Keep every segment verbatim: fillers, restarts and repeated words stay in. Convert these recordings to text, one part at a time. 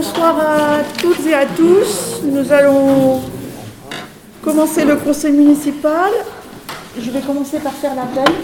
bonsoir à toutes et à tous. Nous allons commencer le conseil municipal. Je vais commencer par faire l'appel.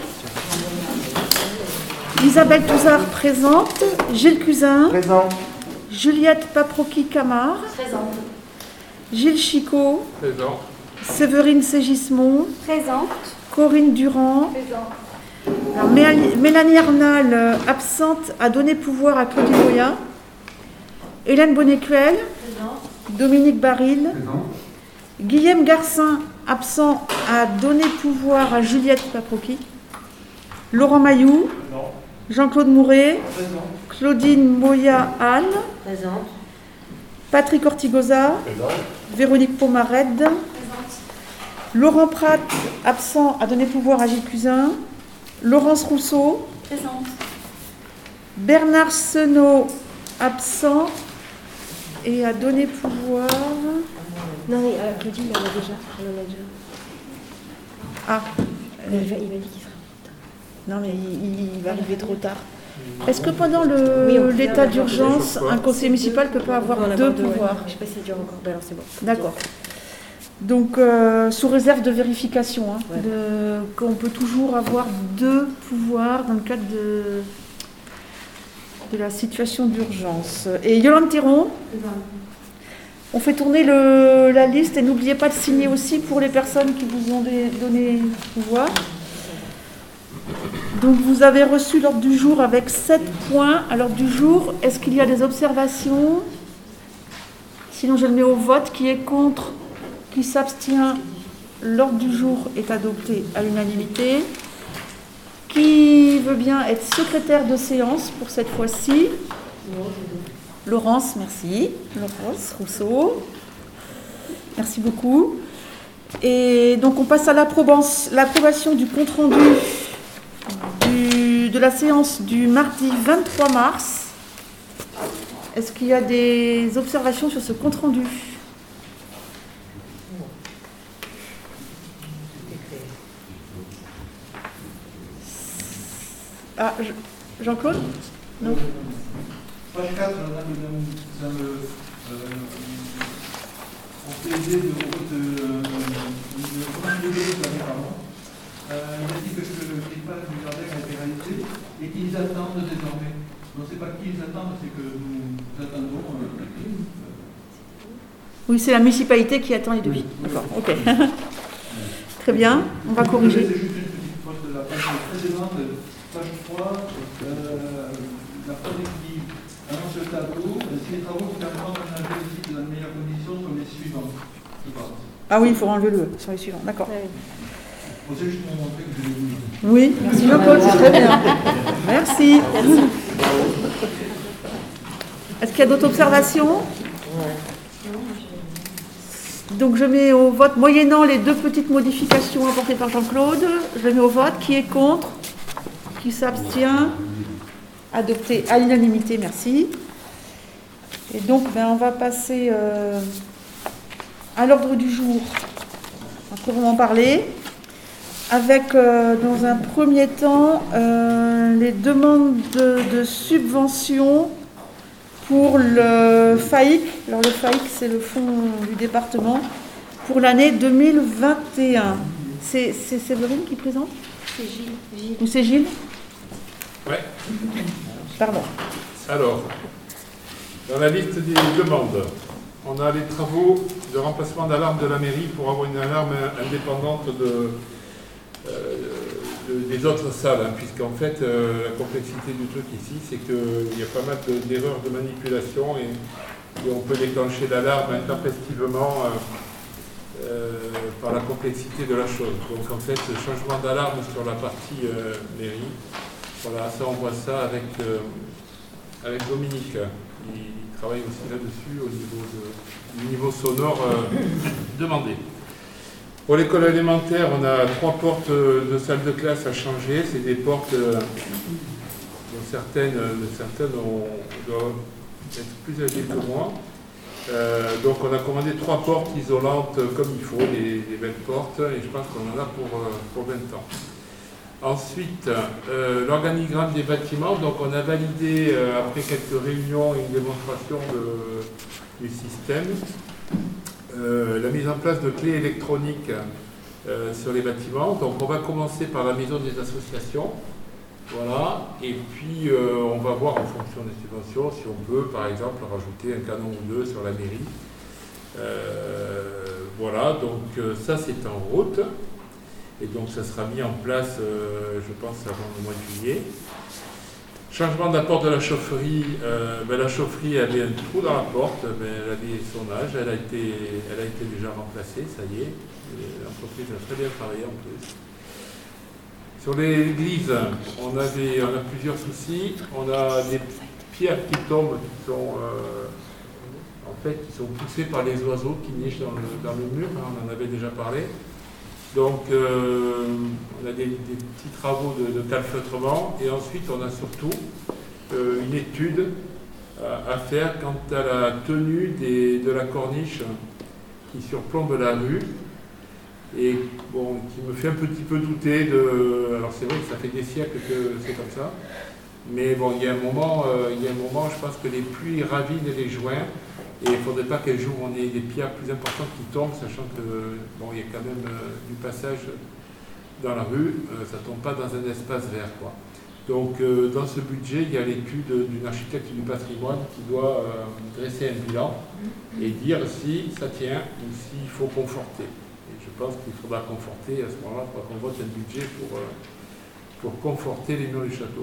Isabelle Touzard présente, Gilles Cusin. Présent. Juliette Paproki-Camard. Présente. Gilles Chicot. Présent. Séverine Ségismond. Présente. Corinne Durand. Présente. Alors, Mél- Mélanie Arnal, euh, absente, a donné pouvoir à Claudie Moya. Hélène Bonnecuel. Présente. Dominique Baril. Présent. Guillaume Garcin, absent, a donné pouvoir à Juliette Paproki. Laurent Mailloux. Présent. Jean-Claude Mouret. Présent. Claudine Moya-Anne. Présente. Patrick Ortigosa. Présent. Véronique Pomarède. Présente. Laurent Pratt, absent, a donné pouvoir à Gilles Cusin. Laurence Rousseau. Présente. Bernard Senot, absent, et a donné pouvoir. Non, mais euh, Claudie, il en a déjà. Il en a déjà. Ah, Il m'a il m'a dit qu'il serait. non, mais il, il va arriver trop tard. Est-ce que pendant le- Oui, on peut l'état avoir d'urgence, deux. un conseiller municipal ne peut pas avoir On peut en deux avoir ouais. pouvoirs? Je sais pas si ça dure encore. Ben alors c'est bon. D'accord. Donc, euh, sous réserve de vérification, hein, Ouais. de- qu'on peut toujours avoir deux pouvoirs dans le cadre de, de la situation d'urgence. Et Yolande Théron, on fait tourner le- la liste et n'oubliez pas de signer aussi pour les personnes qui vous ont dé- donné pouvoir. Donc, vous avez reçu l'ordre du jour avec sept points à l'ordre du jour. Est-ce qu'il y a des observations? Sinon, je le mets au vote. Qui est contre? Qui s'abstient? L'ordre du jour est adopté à l'unanimité. Qui veut bien être secrétaire de séance pour cette fois-ci? Laurence, merci. Laurence Rousseau. Merci beaucoup. Et donc on passe à l'approbance- l'approbation du compte-rendu du- de la séance du mardi vingt-trois mars. Est-ce qu'il y a des observations sur ce compte-rendu? Ah, Je- Jean-Claude? Non. Page quatre, dans le, dans le euh, on fait aider de, de, de, de commande de l'eau de l'année avant. Euh, il a dit que le grippage du jardin a été réalisé et qu'ils attendent désormais. On ne sait pas qui ils attendent, c'est que nous attendons. Euh, Oui, c'est la municipalité qui attend les devis. D'accord, ok. Très bien, on va corriger. C'est juste une petite faute de la page précédente, page trois, euh, la phrase qui annonce le tableau. Si les travaux qui permettront d'aménager le site dans de meilleures conditions sont les suivants. Je pense. Ah oui, il faut enlever le sur les suivants, d'accord. Ouais. Bon, c'est juste pour montrer que je l'ai vu. Oui, merci Jean-Claude, c'est très bien. Merci. Est-ce qu'il y a d'autres observations? Donc je mets au vote, moyennant les deux petites modifications apportées par Jean-Claude, je les mets au vote. Qui est contre? Qui s'abstient? Adopté à l'unanimité, merci. Et donc ben, on va passer euh, à l'ordre du jour. On va en parler. Avec, euh, dans un premier temps, euh, les demandes de, de subventions pour le F A I C. Alors le F A I C, c'est le fonds du département, pour l'année deux mille vingt et un. C'est c'est Séverine qui présente? C'est Gilles. Gilles. Ou c'est Gilles? Ouais. Pardon. Alors, dans la liste des demandes, on a les travaux de remplacement d'alarme de la mairie pour avoir une alarme indépendante de, euh, de- des autres salles, hein, puisqu'en fait, euh, la complexité du truc ici, c'est qu'il y a pas mal de- d'erreurs de manipulation et, et on peut déclencher l'alarme intempestivement euh, euh, par la complexité de la chose. Donc en fait, le changement d'alarme sur la partie euh, mairie, voilà, ça on voit ça avec, euh, avec Dominique. Il, il travaille aussi là-dessus au niveau de- du niveau sonore euh, demandé. Pour l'école élémentaire, on a trois portes de salle de classe à changer. C'est des portes euh, dont certaines, certaines ont, doivent être plus âgées que moi. Euh, donc on a commandé trois portes isolantes comme il faut, des, des belles portes, et je pense qu'on en a pour, euh, pour vingt ans. Ensuite, euh, l'organigramme des bâtiments. Donc on a validé, euh, après quelques réunions, une démonstration de du système. Euh, la mise en place de clés électroniques euh, sur les bâtiments. Donc on va commencer par la maison des associations. Voilà, et puis euh, on va voir en fonction des subventions si on peut par exemple rajouter un canon ou deux sur la mairie. Euh, voilà, donc euh, ça c'est en route. Et donc ça sera mis en place, euh, je pense, avant le mois de juillet. Changement d'apport de la chaufferie. Euh, ben, la chaufferie avait un trou dans la porte, ben, elle avait son âge, elle a été, elle a été déjà remplacée, ça y est. L'entreprise a très bien travaillé en plus. Sur l'église, on, avait, on a plusieurs soucis. On a des pierres qui tombent, qui sont, euh, en fait, qui sont poussées par les oiseaux qui nichent dans le, dans le mur, hein, on en avait déjà parlé. Donc, euh, on a des, des petits travaux de, de calfeutrement et ensuite, on a surtout euh, une étude à, à faire quant à la tenue des, de la corniche qui surplombe la rue et bon, qui me fait un petit peu douter de... Alors, c'est vrai que ça fait des siècles que c'est comme ça, mais bon, il y a un moment, euh, il y a un moment, je pense que les pluies ravinent les joints. Et il ne faudrait pas qu'un jour on ait des pierres plus importantes qui tombent, sachant que bon, il y a quand même euh, du passage dans la rue, euh, ça ne tombe pas dans un espace vert, quoi. Donc euh, dans ce budget, il y a l'étude d'une architecte du patrimoine qui doit euh, dresser un bilan et dire si ça tient ou s'il faut conforter. Et je pense qu'il faudra conforter, à ce moment-là, il faudra qu'on vote un budget pour, euh, pour conforter les murs du château.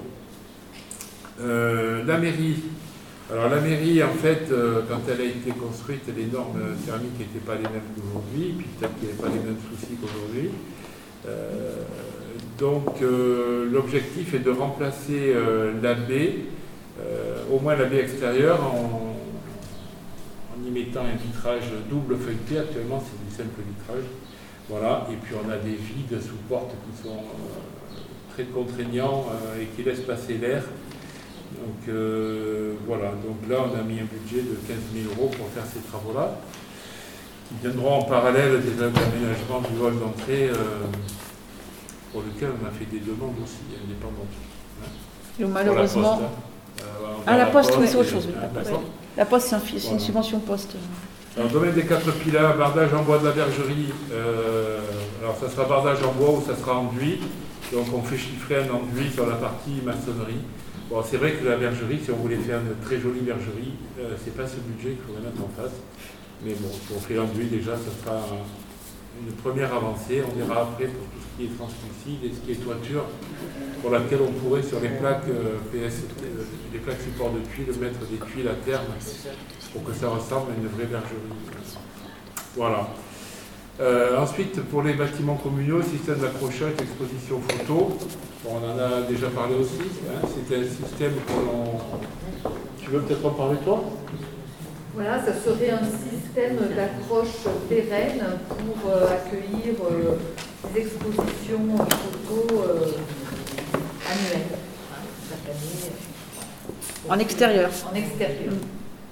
Euh, la mairie. Alors la mairie, en fait, euh, quand elle a été construite, les normes thermiques n'étaient pas les mêmes qu'aujourd'hui, puis peut-être qu'il n'y avait pas les mêmes soucis qu'aujourd'hui. Euh, donc euh, l'objectif est de remplacer euh, la baie, euh, au moins la baie extérieure, en, en y mettant un vitrage double feuilleté. Actuellement, c'est du simple vitrage. Voilà, et puis on a des vides sous porte qui sont euh, très contraignants euh, et qui laissent passer l'air. Donc euh, voilà, donc là on a mis un budget de quinze mille euros pour faire ces travaux-là, qui viendront en parallèle des aménagements du hall d'entrée, euh, pour lequel on a fait des demandes aussi indépendantes. Hein. Et malheureusement. La poste, hein. euh, ah, la poste, oui, c'est autre et, chose. Oui. Hein, La, poste. la poste, c'est un, voilà. une subvention poste. Alors, domaine des quatre piliers, bardage en bois de la bergerie. Euh, alors ça sera bardage en bois ou ça sera enduit. Donc on fait chiffrer un enduit sur la partie maçonnerie. Bon, c'est vrai que la bergerie, si on voulait faire une très jolie bergerie, euh, c'est pas ce budget qu'il faudrait mettre en face. Mais bon, si on fait l'enduit, déjà, ça sera un, une première avancée. On verra après pour tout ce qui est translucide et ce qui est toiture, pour laquelle on pourrait, sur les plaques euh, P S, euh, les plaques support de tuiles, mettre des tuiles à terme pour que ça ressemble à une vraie bergerie. Voilà. Euh, ensuite, pour les bâtiments communaux, système d'accrochage, d'exposition photo. Bon, on en a déjà parlé aussi. Hein, c'était un système que l'on... Tu veux peut-être en parler, toi ? Voilà, ça serait un système d'accroche pérenne pour euh, accueillir euh, des expositions photos euh, annuelles. Chaque année. En extérieur. En extérieur. Mmh.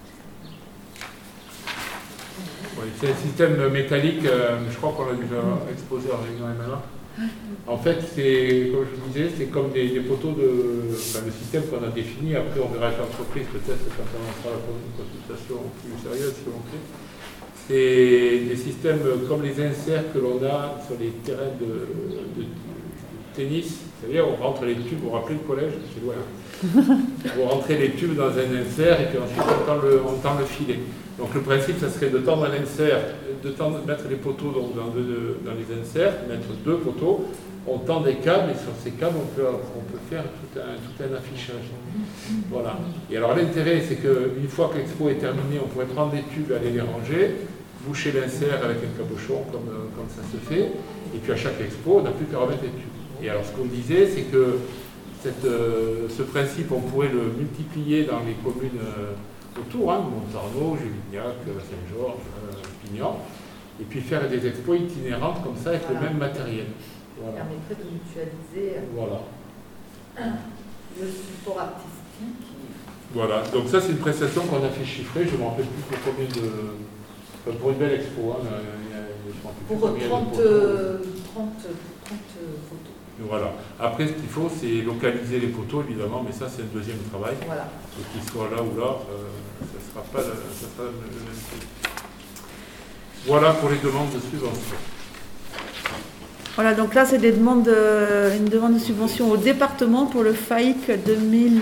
Oui, c'est un système métallique, euh, je crois qu'on l'a déjà exposé en réunion M L A. En fait, c'est, comme je vous disais, c'est comme des, des poteaux de. Enfin, le système qu'on a défini, après on verra avec l'entreprise peut-être quand on fera une consultation plus sérieuse si on fait. C'est des systèmes comme les inserts que l'on a sur les terrains de, de, de tennis. C'est-à-dire, on rentre les tubes, vous vous rappelez le collège ? C'est loin. Vous rentrez les tubes dans un insert et puis ensuite on tend le, on tend le filet. Donc le principe, ça serait de tendre un insert, de tendre, mettre les poteaux donc, dans, de, dans les inserts, mettre deux poteaux, on tend des câbles et sur ces câbles, on peut, on peut faire tout un, tout un affichage. Voilà. Et alors l'intérêt, c'est qu'une fois que l'expo est terminée, on pourrait prendre des tubes, aller les ranger, boucher l'insert avec un cabochon, comme, comme ça se fait, et puis à chaque expo, on n'a plus qu'à remettre les tubes. Et alors ce qu'on disait, c'est que cette, euh, ce principe, on pourrait le multiplier dans les communes euh, autour, hein, Montarno, Juvignac, Saint-Georges, euh, Pignan, et puis faire des expos itinérantes comme ça avec voilà. le même matériel. Voilà. Ça permettrait de mutualiser voilà. le support artistique. Voilà, donc ça c'est une prestation qu'on a fait chiffrer, je ne me rappelle plus pour combien de... Enfin, pour une belle expo, hein, il y a, je pour trente, trente, trente photos. Donc, voilà. Après, ce qu'il faut, c'est localiser les poteaux, évidemment, mais ça, c'est un deuxième travail. Voilà. Et qu'ils soient là ou là, euh, ça ne sera pas, la, ça sera le même truc. Voilà pour les demandes de subvention. Voilà, donc là, c'est des demandes de, une demande de subvention au département pour le F A I C deux mille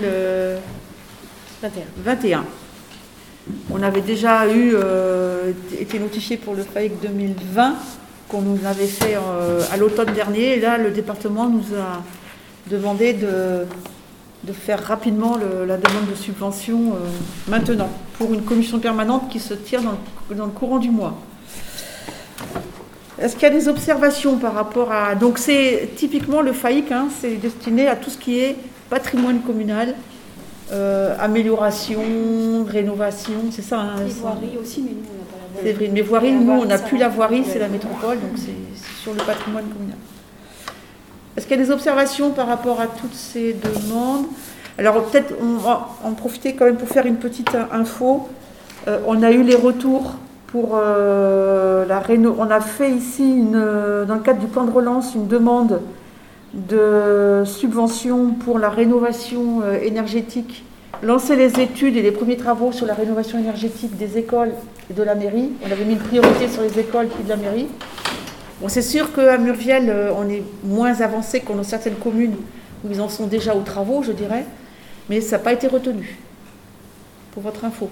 vingt et un. On avait déjà eu, euh, été notifié pour le F A I C deux mille vingt, qu'on nous avait fait euh, à l'automne dernier. Et là, le département nous a demandé de, de faire rapidement le, la demande de subvention euh, maintenant, pour une commission permanente qui se tient dans le, dans le courant du mois. Est-ce qu'il y a des observations par rapport à... Donc c'est typiquement le F A I C, hein, c'est destiné à tout ce qui est patrimoine communal, euh, amélioration, rénovation, c'est ça. Hein, les voiries aussi, mais nous on n'a pas la voirie. C'est vrai, mais voirie, nous on n'a plus la voirie, c'est la métropole, donc c'est, c'est sur le patrimoine communal. Est-ce qu'il y a des observations par rapport à toutes ces demandes? Alors peut-être on va en profiter quand même pour faire une petite info. Euh, on a eu les retours. Pour euh, la réno... On a fait ici, une, dans le cadre du plan de relance, une demande de subvention pour la rénovation euh, énergétique, lancer les études et les premiers travaux sur la rénovation énergétique des écoles et de la mairie. On avait mis une priorité sur les écoles puis de la mairie. Bon, c'est sûr qu'à Murviel, euh, on est moins avancé que dans certaines communes où ils en sont déjà aux travaux, je dirais, mais ça n'a pas été retenu, pour votre info.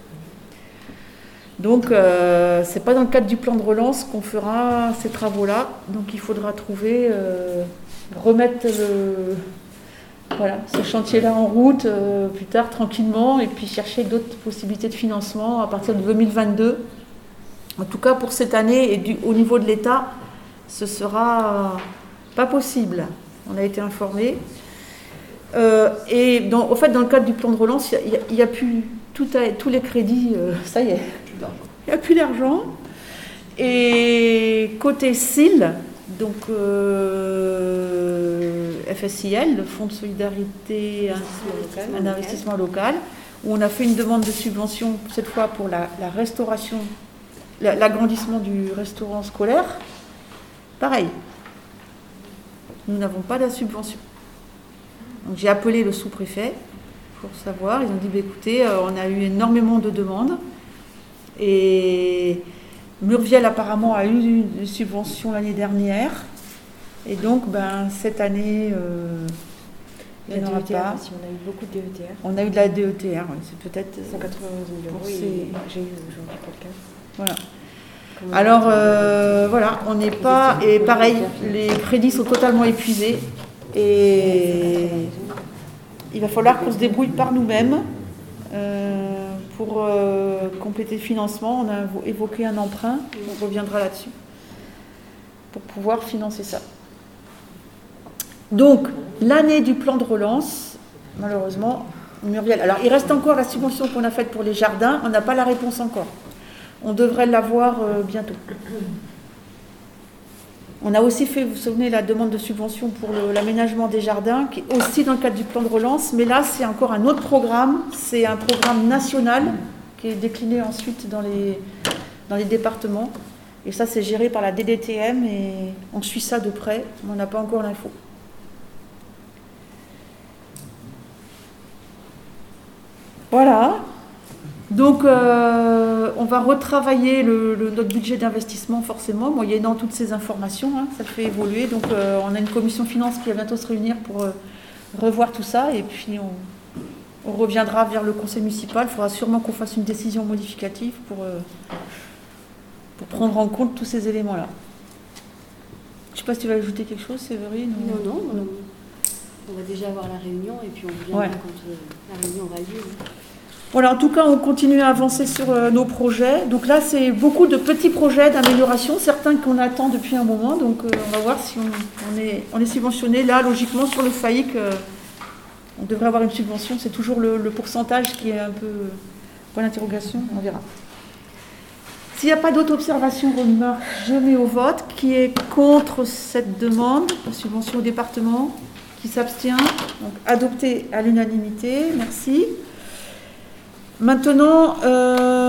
Donc, euh, ce n'est pas dans le cadre du plan de relance qu'on fera ces travaux-là. Donc, il faudra trouver, euh, remettre le, voilà, ce chantier-là en route euh, plus tard, tranquillement, et puis chercher d'autres possibilités de financement à partir de deux mille vingt-deux. En tout cas, pour cette année, et du, au niveau de l'État, ce ne sera pas possible. On a été informés. Euh, et dans, au fait, dans le cadre du plan de relance, il n'y a, a, a plus tout à, tous les crédits, euh, ça y est. Il n'y a plus d'argent. Et côté S I L, donc euh, F S I L, le Fonds de solidarité, un, un investissement local, où on a fait une demande de subvention, cette fois pour la, la restauration, la, l'agrandissement du restaurant scolaire. Pareil, nous n'avons pas de la subvention. Donc j'ai appelé le sous-préfet pour savoir. Ils ont dit, bah, écoutez, euh, on a eu énormément de demandes. Et Murviel apparemment a eu une subvention l'année dernière. Et donc, ben, cette année, euh, il n'y en aura pas. Si on a eu beaucoup de D E T R. On a eu de la D E T R, oui, c'est peut-être cent quatre-vingt-onze mille euros. Ces... J'ai eu aujourd'hui quelqu'un. Voilà. Alors, euh, voilà, on n'est pas... Et pareil, les crédits sont totalement épuisés. Et il va falloir qu'on se débrouille par nous-mêmes. Euh, pour euh, compléter le financement, on a évoqué un emprunt, on reviendra là-dessus, pour pouvoir financer ça. Donc, l'année du plan de relance, malheureusement, Murviel. Alors, il reste encore la subvention qu'on a faite pour les jardins, on n'a pas la réponse encore. On devrait l'avoir euh, bientôt. On a aussi fait, vous vous souvenez, la demande de subvention pour le, l'aménagement des jardins, qui est aussi dans le cadre du plan de relance, mais là, c'est encore un autre programme, c'est un programme national qui est décliné ensuite dans les, dans les départements. Et ça, c'est géré par la D D T M et on suit ça de près, mais on n'a pas encore l'info. Voilà. Donc, euh, on va retravailler le, le, notre budget d'investissement forcément, moyennant toutes ces informations, hein, ça le fait évoluer. Donc, euh, on a une commission finance qui va bientôt se réunir pour euh, revoir tout ça. Et puis, on, on reviendra vers le conseil municipal. Il faudra sûrement qu'on fasse une décision modificative pour, euh, pour prendre en compte tous ces éléments-là. Je ne sais pas si tu vas ajouter quelque chose, Séverine ou... Non, non, on, on va déjà avoir la réunion et puis on reviendra ouais. quand euh, la réunion aura lieu. Hein. Voilà, en tout cas, on continue à avancer sur euh, nos projets. Donc là, c'est beaucoup de petits projets d'amélioration, certains qu'on attend depuis un moment. Donc, euh, on va voir si on, on, est, on est subventionné. Là, logiquement, sur le F A I C, euh, on devrait avoir une subvention. C'est toujours le, le pourcentage qui est un peu point d'interrogation. On verra. S'il n'y a pas d'autres observations, remarques, je mets au vote. Qui est contre cette demande de subvention au département? Qui s'abstient? Donc, adopté à l'unanimité. Merci. Maintenant, euh,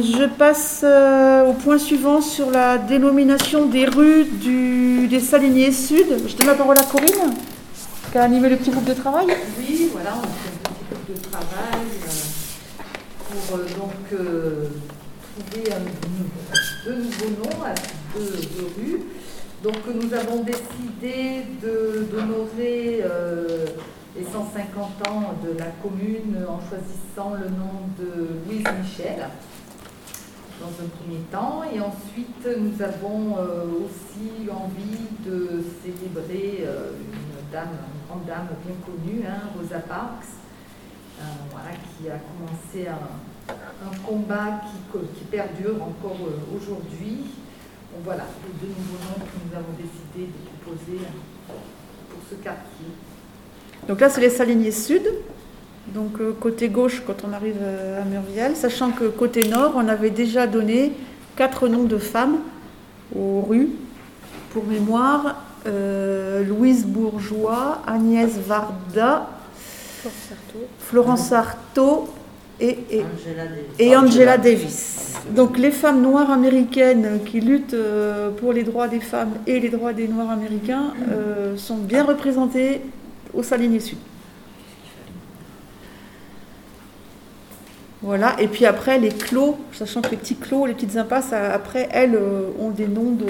je passe euh, au point suivant sur la dénomination des rues du, des Saliniers Sud. Je donne la parole à Corinne, qui a animé le petit groupe de travail. Oui, voilà, on fait un petit groupe de travail euh, pour euh, donc euh, trouver un, deux nouveaux noms à deux, deux rues. Donc nous avons décidé de, d'honorer euh, les cent cinquante ans de la commune en choisissant le nom de Louise Michel dans un premier temps. Et ensuite, nous avons euh, aussi envie de célébrer euh, une dame, une grande dame bien connue, hein, Rosa Parks, euh, voilà, qui a commencé un, un combat qui, qui perdure encore euh, aujourd'hui. Donc voilà, les deux nouveaux noms que nous avons décidé de proposer pour ce quartier. Donc là, c'est les Saliniers Sud, donc euh, côté gauche quand on arrive euh, à Murviel, sachant que côté nord, on avait déjà donné quatre noms de femmes aux rues. Pour mémoire, euh, Louise Bourgeois, Agnès Varda, Florence Artaud et, et, Angela Davis. et Angela Davis. Donc les femmes noires américaines qui luttent euh, pour les droits des femmes et les droits des noirs américains euh, sont bien représentées au Saliniers Sud. Voilà, et puis après les clos, sachant que les petits clos, les petites impasses, après elles euh, ont des noms de,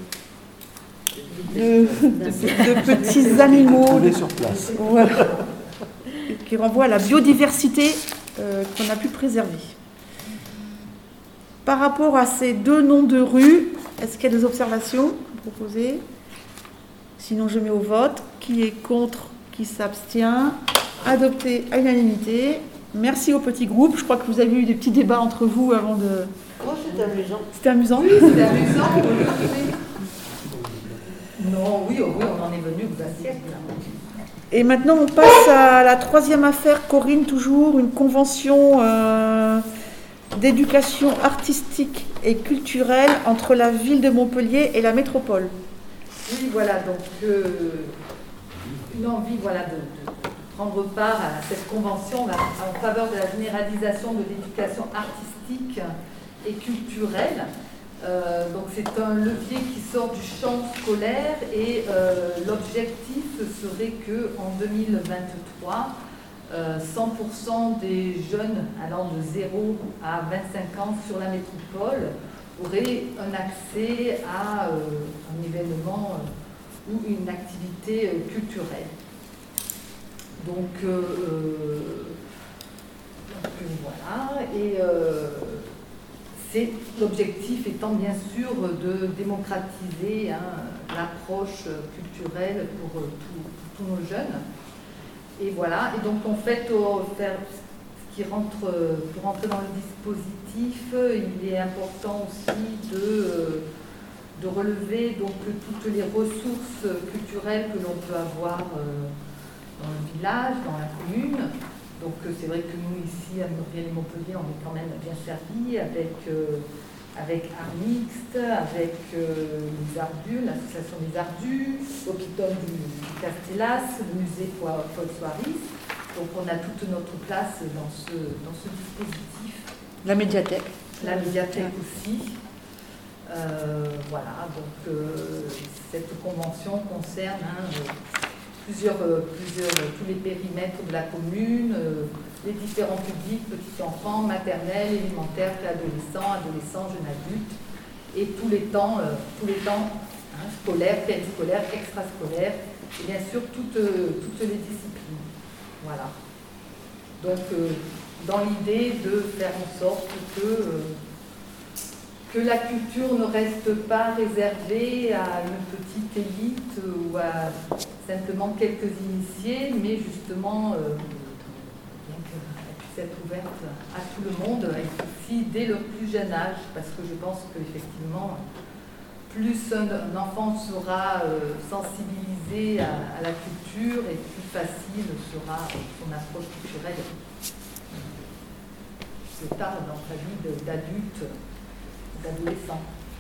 de, de, de petits animaux sur place. voilà, qui renvoient à la biodiversité euh, qu'on a pu préserver. Par rapport à ces deux noms de rues, est-ce qu'il y a des observations proposées? Sinon, je mets au vote. Qui est contre? Qui s'abstient? Adopté à l'unanimité. Merci au petit groupe. Je crois que vous avez eu des petits débats entre vous avant de... Oh, c'était amusant. C'était amusant? Oui, c'était amusant. Non, oui, oh, oui, on en est venu aux assiettes. Et maintenant, on passe à la troisième affaire. Corinne, toujours, une convention euh, d'éducation artistique et culturelle entre la ville de Montpellier et la métropole. Oui, voilà, donc euh, une envie voilà, de, de prendre part à cette convention en faveur de la généralisation de l'éducation artistique et culturelle. Euh, donc c'est un levier qui sort du champ scolaire et euh, l'objectif serait qu'en deux mille vingt-trois, euh, cent pour cent des jeunes allant de zéro à vingt-cinq ans sur la métropole auraient un accès à euh, un événement euh, ou une activité euh, culturelle. Donc, euh, donc voilà, et euh, c'est l'objectif étant bien sûr de démocratiser hein, l'approche culturelle pour euh, tous nos jeunes. Et voilà, et donc en fait, au faire ce qui rentre, pour rentrer dans le dispositif, il est important aussi de, de relever donc toutes les ressources culturelles que l'on peut avoir dans le village, dans la commune. Donc c'est vrai que nous ici à Murviel et Montpellier, on est quand même bien servis avec, euh, avec Art Mixte, avec euh, les Ardus, l'association des Ardus, l'hôpital du, du Castellas, le musée Paul Soaris. Donc on a toute notre place dans ce, dans ce dispositif. La médiathèque. La médiathèque aussi. Euh, voilà, donc euh, cette convention concerne hein, plusieurs, euh, plusieurs, euh, tous les périmètres de la commune, euh, les différents publics, petits enfants, maternels, élémentaires, préadolescents, adolescents, jeunes adultes, et tous les temps, euh, tous les temps hein, scolaires, périscolaires, extrascolaires, et bien sûr toutes, euh, toutes les disciplines. Voilà. Donc, euh, dans l'idée de faire en sorte que, euh, que la culture ne reste pas réservée à une petite élite ou à simplement quelques initiés, mais justement, euh, bien qu'elle puisse être ouverte à tout le monde, et aussi dès leur plus jeune âge, parce que je pense qu'effectivement, plus un, un enfant sera euh, sensibilisé à, à la culture et plus facile sera son approche culturelle plus tard dans sa vie d'adulte, d'adolescent.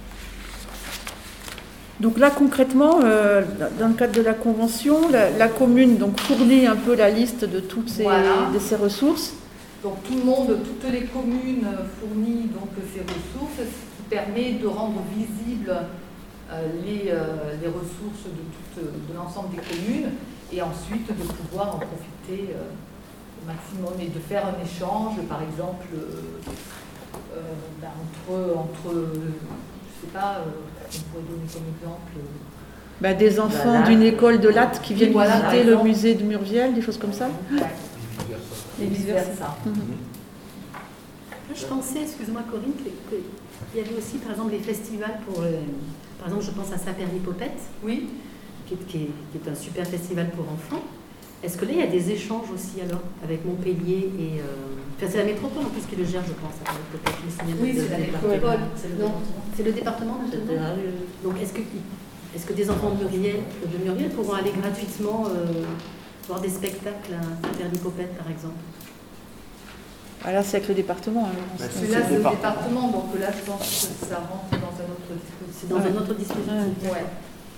Donc là concrètement, euh, dans le cadre de la convention, la, la commune donc, fournit un peu la liste de toutes ces, Voilà. de ces ressources. Donc tout le monde, toutes les communes fournissent donc ces ressources, ce qui permet de rendre visibles euh, les, euh, les ressources de, toute, de l'ensemble des communes et ensuite de pouvoir en profiter euh, au maximum et de faire un échange, par exemple, euh, euh, ben, entre, entre, je sais pas, euh, on pourrait donner comme exemple. Euh, Bah, des enfants d'une école de latte qui viennent voilà, visiter le musée de Murviel, des choses comme ça. Ouais. Et vice-versa. Là, je pensais, excuse-moi Corinne, qu'il y avait aussi par exemple les festivals pour, euh, par exemple je pense à Saint-Pernipopette, Oui. qui est, qui, est, qui est un super festival pour enfants. Est-ce que là il y a des échanges aussi alors avec Montpellier et... Euh... Enfin c'est la métropole en plus qui le gère je pense, à Pernipopette. Oui, c'est la métropole. C'est le, c'est le département maintenant. Donc est-ce que, est-ce que des enfants de Muriel, de Muriel pourront aller gratuitement euh, voir des spectacles à Saint-Pernipopette par exemple? Ah là, c'est avec le département. Hein, Ouais, C'est là, c'est le département, donc là, je pense que ça rentre dans un autre dispositif. C'est dans Ouais. un autre dispositif. Ouais.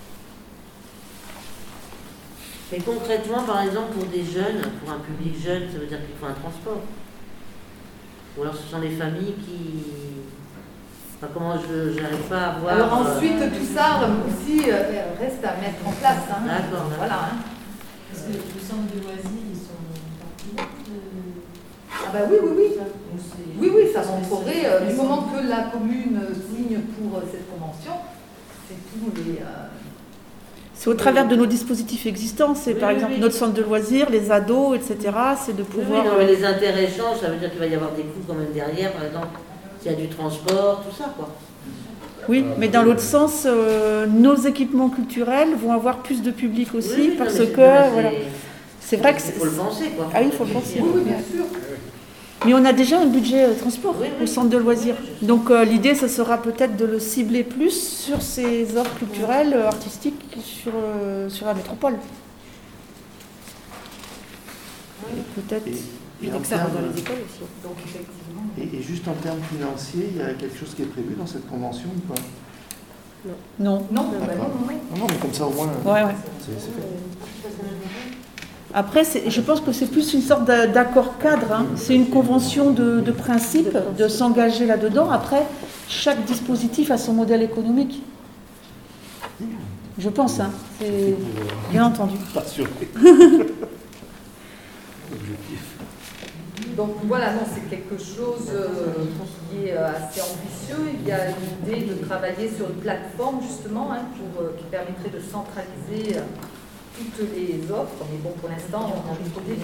Mais concrètement, par exemple, pour des jeunes, pour un public jeune, ça veut dire qu'il faut un transport. Ou alors ce sont les familles qui... Enfin, comment je n'arrive pas à voir... Alors euh, ensuite, tout ça aussi euh, reste à mettre en place. Hein. D'accord, d'accord. Voilà. Hein. Parce que les centres de loisirs, ils sont partis de... Ah bah oui, oui, oui. Donc c'est- Oui, oui, ça rentrerait. euh, du moment que la commune signe pour euh, cette convention, c'est tous les... euh, C'est au travers de nos dispositifs existants. C'est Oui, par oui, exemple oui. notre centre de loisirs, les ados, et cetera. C'est de Oui, oui, pouvoir. non, mais les intérêts changent, ça veut dire qu'il va y avoir des coûts quand même derrière, par exemple, s'il y a du transport, tout ça, quoi. Oui, mais dans l'autre sens, euh, nos équipements culturels vont avoir plus de public aussi Oui, oui, non, parce mais c'est- que non, mais voilà. c'est- C'est vrai que Il c'est. faut le penser, quoi. Ah oui, il faut le penser. Oui, oui, bien sûr. Mais on a déjà un budget euh, transport Oui, oui. au centre de loisirs. Donc euh, l'idée, ce sera peut-être de le cibler plus sur ces offres culturelles, euh, artistiques sur, euh, sur la métropole. Et peut-être. Et, et, en Donc ça rentre dans termes- les écoles aussi. Donc effectivement. et- et juste en termes financiers, il y a quelque chose qui est prévu dans cette convention ou pas? Non. Non, bah non, non, non. Non, non, mais comme ça au moins, Ouais, ouais. c'est c'est fait. Après, c'est- je pense que c'est plus une sorte d'a- d'accord cadre. Hein. C'est une convention de, de principe, de s'engager là-dedans. Après, chaque dispositif a son modèle économique. Je pense, hein. C'est bien entendu. Rassuré. Objectif. Donc voilà, non, c'est quelque chose euh, qui est euh, assez ambitieux. Il y a l'idée de travailler sur une plateforme justement hein, pour, euh, qui permettrait de centraliser euh, toutes les offres. Mais bon, pour l'instant, on a trouvé.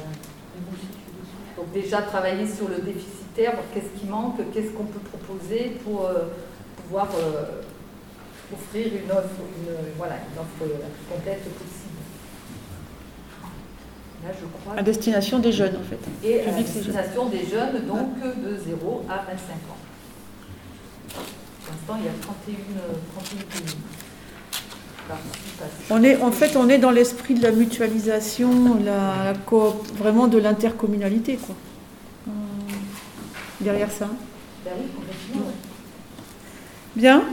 Donc déjà travailler sur le déficitaire, voir qu'est-ce qui manque, qu'est-ce qu'on peut proposer pour euh, pouvoir euh, offrir une offre, une, voilà, une offre la plus complète possible. Là, je crois. À destination des jeunes, en fait. Et à Public, c'est destination des jeunes, donc de zéro à vingt-cinq ans. Pour l'instant, il y a trente et un, trente et un communes. Participation. On est, en fait, on est dans l'esprit de la mutualisation, la, la coop- vraiment de l'intercommunalité, quoi. Euh, derrière ça. Ben oui, complètement. ouais. Bien.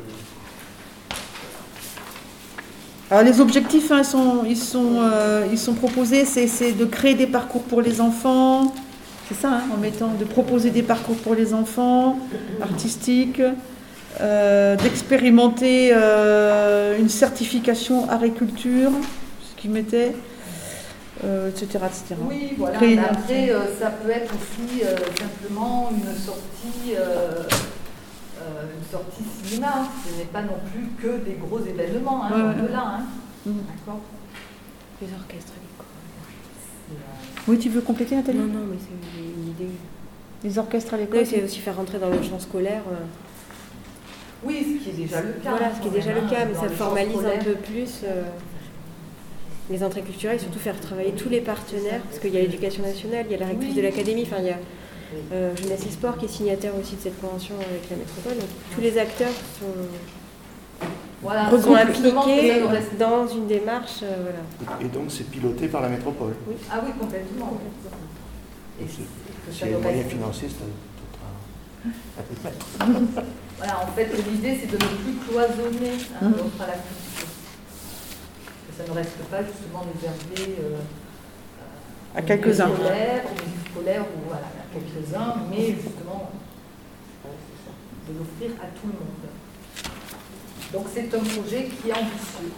Alors les objectifs, hein, sont, ils, sont, euh, ils sont proposés, c'est, c'est de créer des parcours pour les enfants, c'est ça, hein, en mettant, de proposer des parcours pour les enfants, artistiques, euh, d'expérimenter euh, une certification agriculture, ce qu'ils mettaient, euh, et cetera, et cetera. Oui, voilà. Créer Mais une- après, euh, ça peut être aussi euh, simplement une sortie, euh, euh, une sortie cinéma. Ce n'est pas non plus que des gros événements, hein, Ouais, loin ouais, de ouais. là. Hein. Mhm. D'accord. Les orchestres à l'école. C'est, euh, Oui, tu veux compléter, Nathalie? Non, non, mais c'est une idée. Les orchestres à l'école. Oui, c'est aussi faire rentrer dans le champ scolaire. euh, Oui, ce qui est déjà le cas. Voilà, ce qui est déjà le cas, mais Dans ça le champ formalise un scolaire. peu plus euh, les entrées culturelles, surtout faire travailler tous les partenaires, parce qu'il y a l'éducation nationale, il y a la rectrice de l'académie, enfin il y a euh, Jeunesse et Sport qui est signataire aussi de cette convention avec la métropole. Donc tous les acteurs sont, Voilà, sont donc, justement, impliqués que ça ne reste- dans une démarche. euh, voilà. Et donc c'est piloté par la métropole. Ah oui, complètement. Et Donc, c'est- que S'il ça y a ne les moyens reste- financiers, c'est peut-être un- Voilà, en fait, l'idée, c'est de ne plus cloisonner hein, Mhm. l'offre à la culture. Que ça ne reste pas justement réservé euh, À quelques-uns. aux scolaires, aux scolaire où voilà, il y a quelques-uns, mais justement de l'offrir à tout le monde. Donc c'est un projet qui est ambitieux.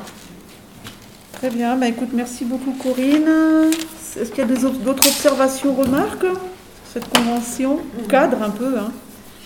Très bien, bah, écoute, merci beaucoup Corinne. Est-ce qu'il y a des autres- d'autres observations, remarques sur cette convention? Cadre un peu. Hein.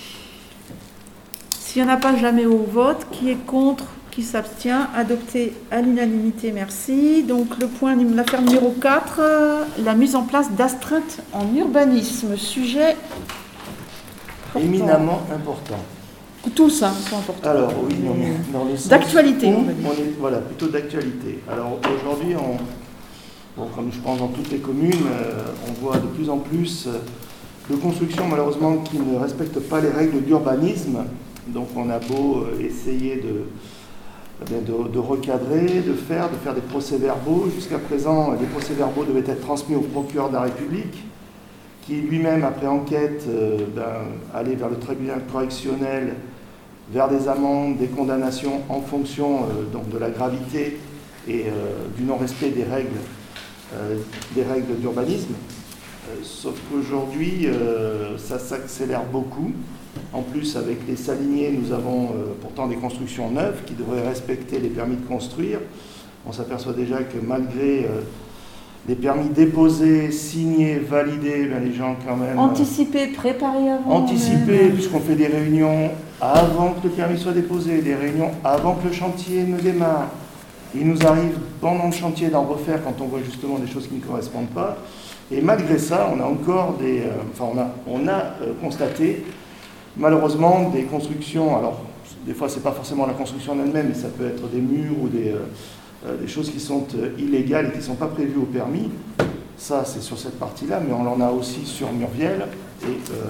S'il n'y en a pas, jamais au vote. Qui est contre? Qui s'abstient? Adopté à l'unanimité, merci. Donc le point, l'affaire numéro quatre, euh, la mise en place d'astreintes en urbanisme. Sujet important. Éminemment important. Tous hein, sont importants. Alors oui, non, mais dans le sens D'actualité, où on va dire. on est, voilà, plutôt d'actualité. Alors aujourd'hui, on, bon, comme je pense dans toutes les communes, euh, on voit de plus en plus euh, de constructions malheureusement qui ne respectent pas les règles d'urbanisme. Donc on a beau euh, essayer de, eh bien, de, de recadrer, de faire, de faire des procès-verbaux. Jusqu'à présent, les procès-verbaux devaient être transmis au procureur de la République, qui lui-même, après enquête, euh, ben, allait vers le tribunal correctionnel, vers des amendes, des condamnations en fonction euh, donc de la gravité et euh, du non-respect des règles, euh, des règles d'urbanisme. Euh, sauf qu'aujourd'hui, euh, ça s'accélère beaucoup. En plus, avec les Saliniers, nous avons euh, pourtant des constructions neuves qui devraient respecter les permis de construire. On s'aperçoit déjà que malgré euh, les permis déposés, signés, validés, ben les gens quand même... Anticiper, préparer avant. Anticiper, puisqu'on fait des réunions avant que le permis soit déposé, des réunions avant que le chantier ne démarre. Il nous arrive pendant le chantier d'en refaire quand on voit justement des choses qui ne correspondent pas. Et malgré ça, on a encore des... Euh, enfin, on a, on a euh, constaté malheureusement des constructions... Alors, des fois, ce n'est pas forcément la construction en elle-même, mais ça peut être des murs ou des... Euh, Euh, des choses qui sont euh, illégales et qui ne sont pas prévues au permis. Ça, c'est sur cette partie-là, mais on en a aussi sur Murviel et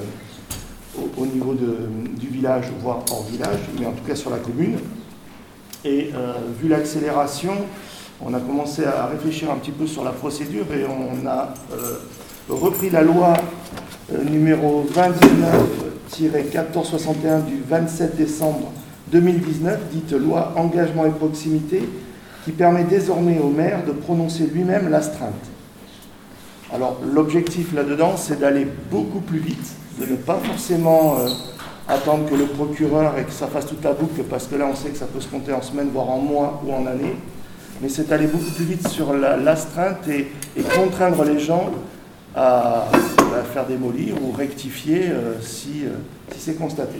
euh, au, au niveau de, du village, voire hors village, mais en tout cas sur la commune. Et euh, vu l'accélération, on a commencé à réfléchir un petit peu sur la procédure et on a euh, repris la loi euh, numéro vingt-neuf tiret quatorze soixante et un du vingt-sept décembre deux mille dix-neuf, dite loi engagement et proximité, qui permet désormais au maire de prononcer lui-même l'astreinte. Alors l'objectif là-dedans, c'est d'aller beaucoup plus vite, de ne pas forcément euh, attendre que le procureur et que ça fasse toute la boucle, parce que là on sait que ça peut se compter en semaines, voire en mois ou en années, mais c'est d'aller beaucoup plus vite sur la, l'astreinte et, et contraindre les gens à, à faire démolir ou rectifier euh, si, euh, si c'est constaté.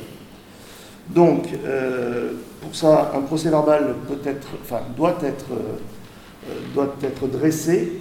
Donc, euh, pour ça, un procès-verbal peut être, enfin, doit être, euh, doit être dressé.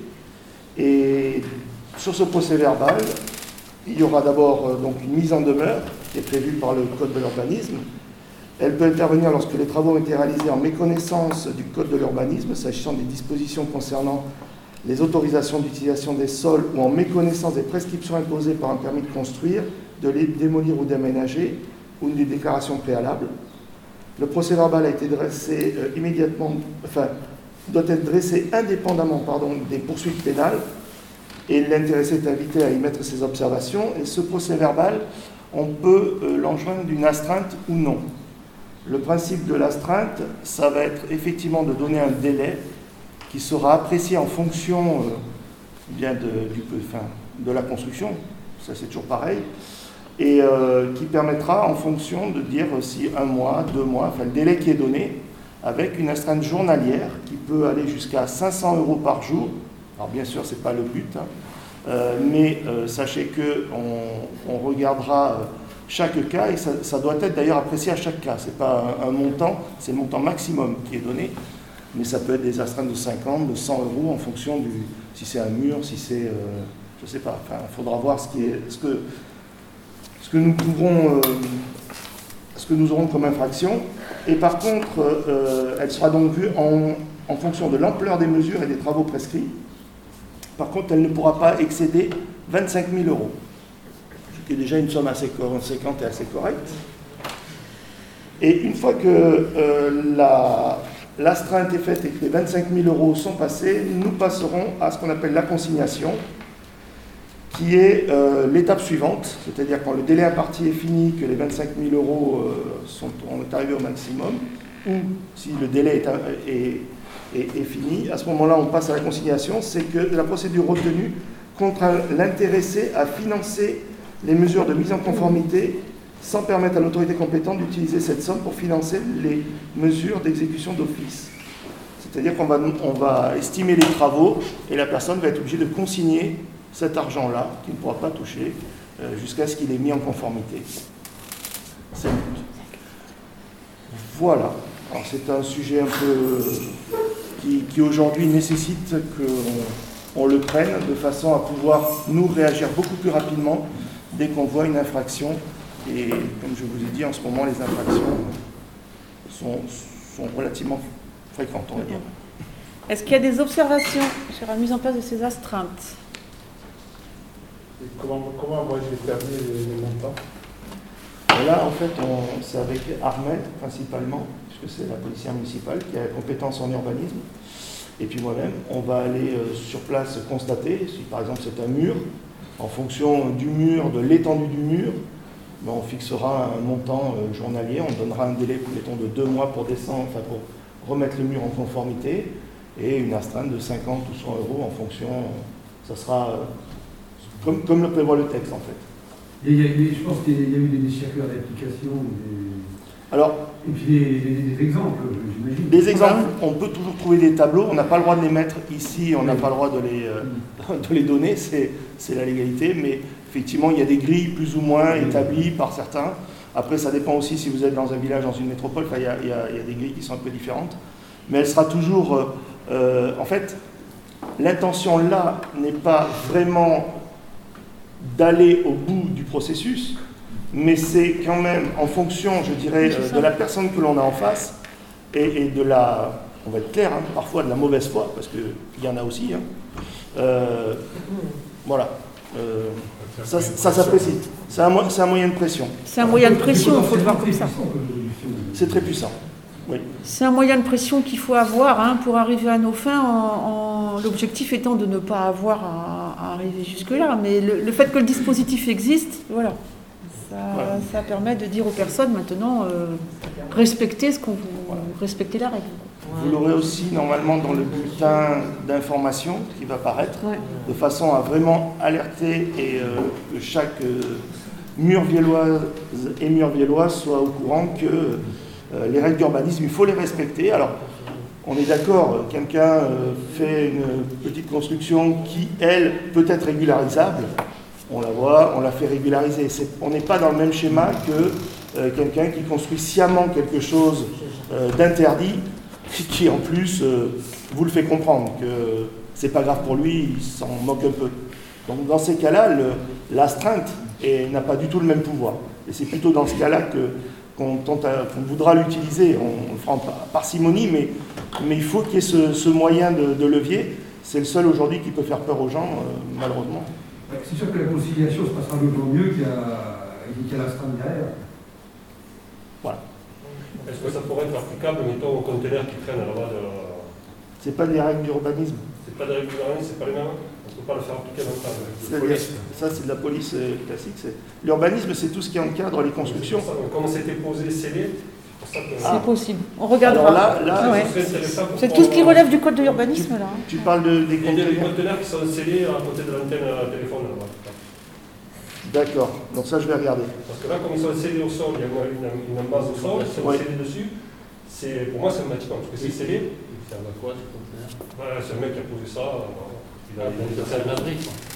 Et sur ce procès-verbal, il y aura d'abord euh, donc une mise en demeure qui est prévue par le Code de l'urbanisme. Elle peut intervenir lorsque les travaux ont été réalisés en méconnaissance du Code de l'urbanisme, s'agissant des dispositions concernant les autorisations d'utilisation des sols ou en méconnaissance des prescriptions imposées par un permis de construire, de les démolir ou d'aménager, ou une déclaration préalable. Le procès-verbal a été dressé euh, immédiatement, enfin, doit être dressé indépendamment pardon, des poursuites pénales, et l'intéressé est invité à y mettre ses observations, et ce procès-verbal, on peut euh, l'enjoindre d'une astreinte ou non. Le principe de l'astreinte, ça va être effectivement de donner un délai qui sera apprécié en fonction euh, bien de, du, enfin, de la construction, ça c'est toujours pareil, et euh, qui permettra en fonction de dire si un mois, deux mois, enfin le délai qui est donné, avec une astreinte journalière qui peut aller jusqu'à cinq cents euros par jour. Alors bien sûr, ce n'est pas le but, hein, euh, mais euh, sachez qu'on on regardera euh, chaque cas, et ça, ça doit être d'ailleurs apprécié à chaque cas. Ce n'est pas un, un montant, c'est le montant maximum qui est donné, mais ça peut être des astreintes de cinquante, de cent euros en fonction du, si c'est un mur, si c'est, euh, je ne sais pas, enfin, il faudra voir ce, qui est, ce que... ce que nous pouvons, euh, ce que nous aurons comme infraction. Et par contre, euh, elle sera donc vue en, en fonction de l'ampleur des mesures et des travaux prescrits. Par contre, elle ne pourra pas excéder vingt-cinq mille euros, ce qui est déjà une somme assez conséquente et assez correcte. Et une fois que euh, la, l'astreinte est faite et que les vingt-cinq mille euros sont passés, nous passerons à ce qu'on appelle la consignation, qui est euh, l'étape suivante, c'est-à-dire quand le délai imparti est fini, que les vingt-cinq mille euros euh, sont, on est arrivé au maximum, ou si le délai est, est, est, est fini, à ce moment-là on passe à la consignation, c'est que la procédure retenue contraint l'intéressé à financer les mesures de mise en conformité sans permettre à l'autorité compétente d'utiliser cette somme pour financer les mesures d'exécution d'office. C'est-à-dire qu'on va, on va estimer les travaux et la personne va être obligée de consigner cet argent-là, qu'il ne pourra pas toucher, euh, jusqu'à ce qu'il ait mis en conformité. C'est le but. Voilà. Alors c'est un sujet un peu qui, qui aujourd'hui nécessite qu'on on le prenne de façon à pouvoir nous réagir beaucoup plus rapidement dès qu'on voit une infraction. Et comme je vous ai dit, en ce moment, les infractions sont, sont relativement fréquentes, on va dire. Est-ce qu'il y a des observations sur la mise en place de ces astreintes? Et comment, comment moi j'ai établi les, les montants? Et là, en fait, on, c'est avec Armel, principalement, puisque c'est la policière municipale qui a la compétence en urbanisme. Et puis moi-même, on va aller euh, sur place constater, si par exemple c'est un mur, en fonction du mur, de l'étendue du mur, ben, on fixera un montant euh, journalier, on donnera un délai, mettons, de deux mois pour descendre, enfin pour remettre le mur en conformité, et une astreinte de cinquante ou cent euros en fonction, ça sera euh, comme, comme le prévoit le texte en fait. Et il y a eu, je pense qu'il y a eu des circulaires d'application. Des... Alors, et puis des, des, des exemples, j'imagine. Des exemples, on peut toujours trouver des tableaux, on n'a pas le droit de les mettre ici, on n'a pas le droit de les, euh, de les donner, c'est, c'est la légalité, mais effectivement, il y a des grilles plus ou moins établies par certains. Après, ça dépend aussi si vous êtes dans un village, dans une métropole, enfin, il y a, il y a, il y a des grilles qui sont un peu différentes, mais elle sera toujours... Euh, euh, en fait, l'intention là n'est pas vraiment d'aller au bout du processus, mais c'est quand même en fonction, je dirais, de la personne que l'on a en face et, et de la, on va être clair, hein, parfois de la mauvaise foi, parce qu'il y en a aussi. Hein. Euh, voilà. Euh, ça, ça s'apprécie. C'est un, c'est un moyen de pression. C'est un moyen de pression, il faut le voir comme ça. C'est très puissant. Oui. C'est un moyen de pression qu'il faut avoir hein, pour arriver à nos fins, en, en, l'objectif étant de ne pas avoir à, à arriver jusque-là. Mais le, le fait que le dispositif existe, voilà. Ça, voilà. Ça permet de dire aux personnes maintenant, euh, respectez ce qu'on vous, voilà. respectez la règle. Vous l'aurez aussi normalement dans le bulletin d'information qui va paraître, ouais. de façon à vraiment alerter et euh, que chaque euh, mur vielloise et mur viellois soit au courant que euh, les règles d'urbanisme, il faut les respecter. Alors, on est d'accord, quelqu'un euh, fait une petite construction qui, elle, peut être régularisable. On la voit, on la fait régulariser. C'est, on n'est pas dans le même schéma que euh, quelqu'un qui construit sciemment quelque chose euh, d'interdit, qui, qui en plus euh, vous le fait comprendre que c'est pas grave pour lui, il s'en moque un peu. Donc dans ces cas-là, le, l'astreinte et, n'a pas du tout le même pouvoir. Et c'est plutôt dans ce cas-là que, qu'on, tente à, qu'on voudra l'utiliser. On, on le fera en parcimonie, mais, mais il faut qu'il y ait ce, ce moyen de, de levier. C'est le seul aujourd'hui qui peut faire peur aux gens, euh, malheureusement. C'est sûr que la conciliation se passera beaucoup mieux qu'il y a, qu'il y a l'astreinte derrière. Voilà. Est-ce que ça pourrait être applicable, mettons, aux conteneurs qui traînent là-bas de... C'est pas des règles d'urbanisme. C'est pas des règles d'urbanisme, c'est pas les mêmes. On ne peut pas le faire appliquer dans le police. Ça, c'est de la police euh, classique. C'est... L'urbanisme, c'est tout ce qui encadre les constructions. C'est ça, comme c'était posé, scellé, c'est pour ça que... C'est ah. possible. On regardera. Alors là, là ah ouais. c'est tout ce qui relève du code de l'urbanisme, là. Tu parles de, des conteneurs. Il y a des conteneurs qui sont scellés à côté de l'antenne téléphone, là-bas. D'accord, donc ça je vais regarder. Parce que là, comme ils sont scellés au sol, il y a une, une, une base au sol, ils sont oui. scellés dessus. C'est, pour moi, c'est un bâtiment, parce que c'est scellé. Il sert à quoi, ce conteneur? Ouais, c'est un mec qui a posé ça. Il a mis ça à l'abri.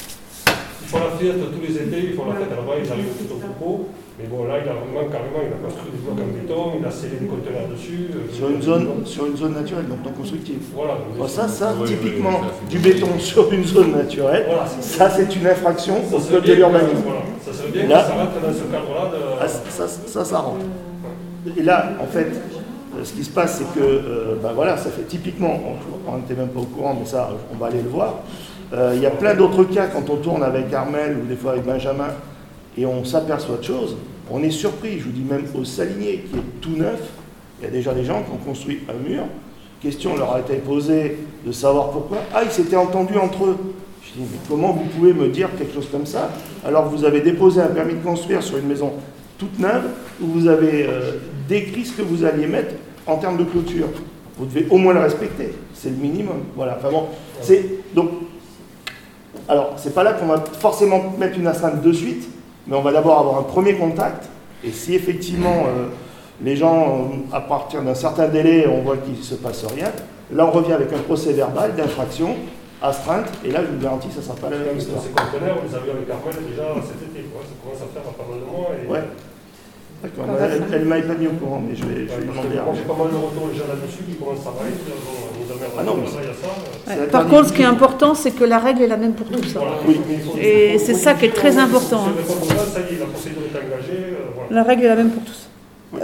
Ils font la fête tous les étés, ils font la fête là-bas, ils arrivent tout au propos. Mais bon, là, il a vraiment carrément, il a construit des blocs en béton, il a scellé des conteneurs dessus. Sur une zone, sur une zone naturelle, donc non constructive. Voilà. Bon, ça, ça, oui, typiquement, oui, oui, du béton sur une zone naturelle, voilà, ça, c'est une infraction au code de l'urbanisme. Voilà. Ça serait bien là, que ça rentre dans ce cadre-là. De... Ah, ça, ça, ça rentre. Et là, en fait, ce qui se passe, c'est que, euh, ben voilà, ça fait typiquement, on n'était même pas au courant, mais ça, on va aller le voir. Euh, il y a plein d'autres cas quand on tourne avec Armel ou des fois avec Benjamin, et on s'aperçoit de choses, on est surpris, je vous dis même au Salinier, qui est tout neuf, il y a déjà des gens qui ont construit un mur, question leur a été posée de savoir pourquoi, ah, ils s'étaient entendus entre eux. Je dis, mais comment vous pouvez me dire quelque chose comme ça, alors que vous avez déposé un permis de construire sur une maison toute neuve, où vous avez euh, décrit ce que vous alliez mettre en termes de clôture. Vous devez au moins le respecter, c'est le minimum. Voilà, enfin bon, c'est... Donc, Alors, c'est pas là qu'on va forcément mettre une astreinte de suite, mais on va d'abord avoir un premier contact, et si effectivement euh, les gens, à partir d'un certain délai, on voit qu'il ne se passe rien, là on revient avec un procès verbal d'infraction, astreinte, et là je vous garantis que ça ne sera pas la même histoire. Ces conteneurs, on les a vus avec Armel déjà cet été, quoi. Ça commence à faire pas mal de mois. Et... Ouais. D'accord, elle, elle ne m'avait pas mis au courant, mais je vais, je vais ouais, demander à j'ai pas mal de retours déjà là-dessus qui commencent à travailler. Ah non, mais ouais. Par contre, ce qui est important, c'est que la règle est la même pour tous. Voilà. Oui. Et c'est ça qui est très important. Hein. Ça y est, la procédure est engagée. Euh, voilà. La règle est la même pour tous. Oui.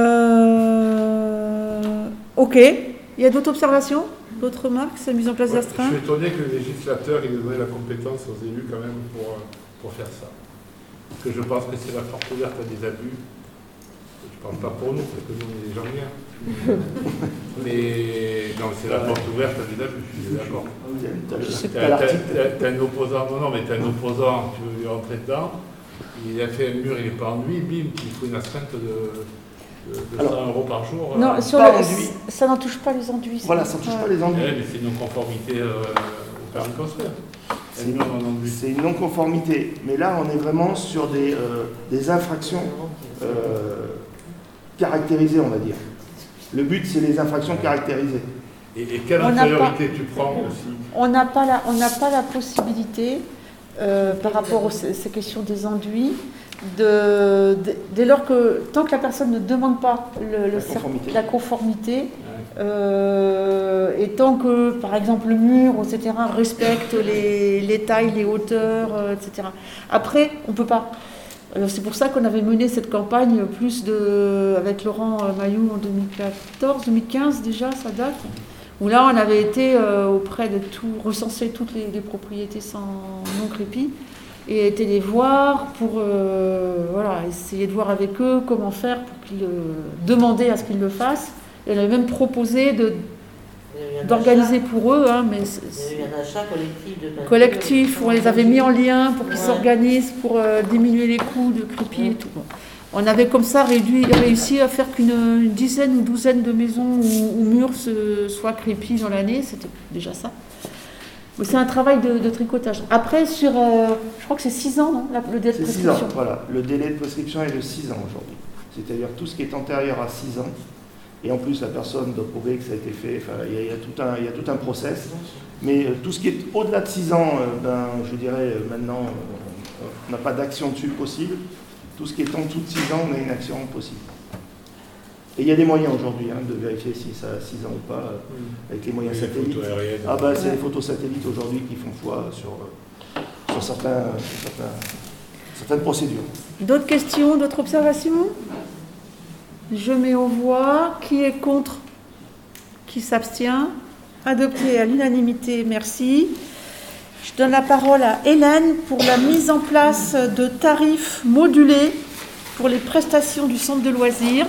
Euh... Ok. Il y a d'autres observations? D'autres remarques? C'est la mise en place ouais, d'astreinte? Je suis étonné que le législateur ait donné la compétence aux élus quand même pour, pour faire ça. Parce que je pense que c'est la porte ouverte à des abus. Je ne parle pas pour nous, parce que nous, on est des gens bien. Mais non, c'est la porte ouverte à des abus, je suis d'accord. Tu as un opposant, non, non, mais tu as un opposant, tu veux lui rentrer dedans, il a fait un mur, il n'est pas enduit, bim, il faut une astreinte de, de, de Alors, cent euros par jour. Non, euh, sur pas le, enduit. Ça n'en touche pas les enduits. Voilà, ça ne touche ouais. pas les enduits. Ouais, mais c'est une non-conformité euh, au permis de construire. C'est une, c'est une non-conformité. Mais là, on est vraiment sur des, euh, des infractions euh, caractérisées, on va dire. Le but, c'est les infractions caractérisées. Et, et quelle On antériorité pas, tu prends aussi? On n'a pas, pas la possibilité, euh, par rapport à ces questions des enduits, de, de, dès lors que, tant que la personne ne demande pas le, le la conformité, la conformité ouais. euh, et tant que, par exemple, le mur, et cetera, respecte les, les tailles, les hauteurs, euh, et cetera. Après, on ne peut pas. C'est pour ça qu'on avait mené cette campagne plus de, avec Laurent Mailloux en deux mille quatorze, deux mille quinze déjà, ça date, où là on avait été euh, auprès de tout, recenser toutes les, les propriétés sans non crépi et été les voir pour euh, voilà, essayer de voir avec eux comment faire pour qu'ils euh, demander à ce qu'ils le fassent. Et on avait même proposé de d'organiser pour eux, hein, mais c'est, il y a eu un achat collectif de peinture. Collectif, on les avait mis en lien pour qu'ils ouais. s'organisent pour euh, diminuer les coûts de crépi ouais. et tout. On avait comme ça réduit, réussi à faire qu'une une dizaine ou douzaine de maisons ou, ou murs se, soient crépis dans l'année, c'était déjà ça. Mais c'est un travail de, de tricotage. Après, sur, euh, je crois que c'est six ans, non, la, le délai de prescription. six ans, voilà. Le délai de prescription est de six ans aujourd'hui. C'est-à-dire tout ce qui est antérieur à six ans. Et en plus, la personne doit prouver que ça a été fait. Enfin, il y a, il y a tout un, il y a tout un process. Mais euh, tout ce qui est au-delà de six ans, euh, ben, je dirais euh, maintenant, euh, on n'a pas d'action dessus possible. Tout ce qui est en dessous de six ans, on a une action possible. Et il y a des moyens aujourd'hui hein, de vérifier si ça a six ans ou pas, euh, avec les moyens oui, satellites. Les ah ben, c'est les photos satellites aujourd'hui qui font foi sur, euh, sur, certains, sur certains, certaines procédures. D'autres questions, d'autres observations? Je mets aux voix. Qui est contre? Qui s'abstient? Adopté à l'unanimité, merci. Je donne la parole à Hélène pour la mise en place de tarifs modulés pour les prestations du centre de loisirs.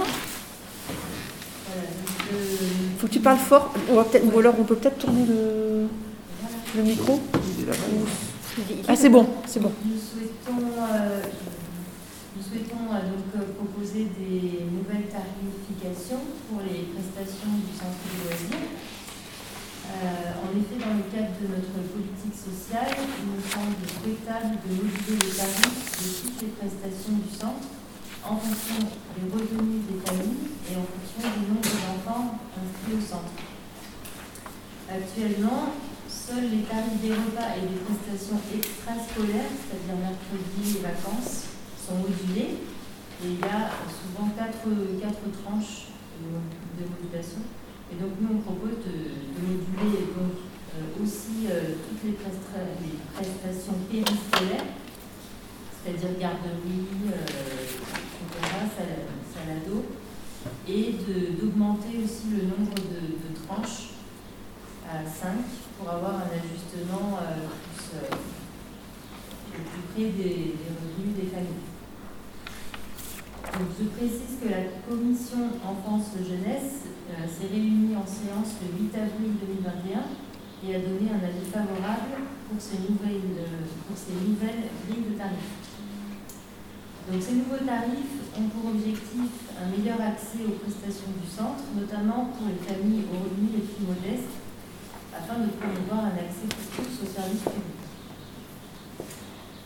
Il faut que tu parles fort, ou, ou alors on peut peut-être tourner le, le micro. Ah c'est bon, c'est bon. Nous souhaitons... Euh, Nous souhaitons euh, donc euh, proposer des nouvelles tarifications pour les prestations du centre de loisirs. Euh, en effet, dans le cadre de notre politique sociale, il nous semble souhaitable de moduler les tarifs de toutes les prestations du centre en fonction des revenus des familles et en fonction du nombre d'enfants inscrits au centre. Actuellement, seuls les tarifs des repas et des prestations extrascolaires, c'est-à-dire mercredi et vacances, sont modulés et il y a souvent quatre, quatre tranches de, de modulation. Et donc nous on propose de, de moduler donc, euh, aussi euh, toutes les, prestra- les prestations périscolaires, c'est-à-dire garderie, euh, et cetera, salado, et de, d'augmenter aussi le nombre de, de tranches à cinq pour avoir un ajustement euh, plus, euh, plus près des, des revenus des familles. Donc, je précise que la commission enfance-jeunesse euh, s'est réunie en séance le huit avril deux mille vingt et un et a donné un avis favorable pour ces nouvelles, euh, pour ces nouvelles grilles de tarifs. Donc, ces nouveaux tarifs ont pour objectif un meilleur accès aux prestations du centre, notamment pour les familles aux revenus les plus modestes, afin de promouvoir un accès pour tous aux services publics.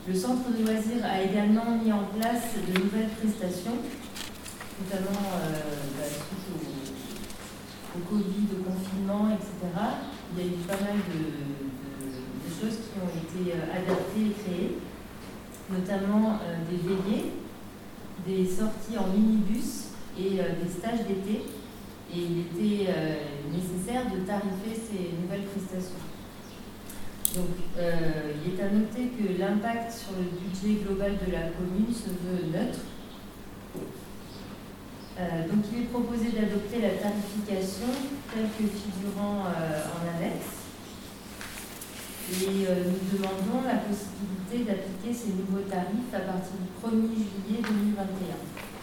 Le centre de loisirs a également mis en place de nouvelles prestations, notamment euh, bah, suite au, au Covid, au confinement, et cetera. Il y a eu pas mal de, de, de choses qui ont été adaptées et créées, notamment euh, des veillées, des sorties en minibus et euh, des stages d'été. Et il était euh, nécessaire de tarifer ces nouvelles prestations. Donc, euh, il est à noter que l'impact sur le budget global de la commune se veut neutre. Euh, donc, il est proposé d'adopter la tarification telle que figurant euh, en annexe. Et euh, nous demandons la possibilité d'appliquer ces nouveaux tarifs à partir du premier juillet deux mille vingt et un.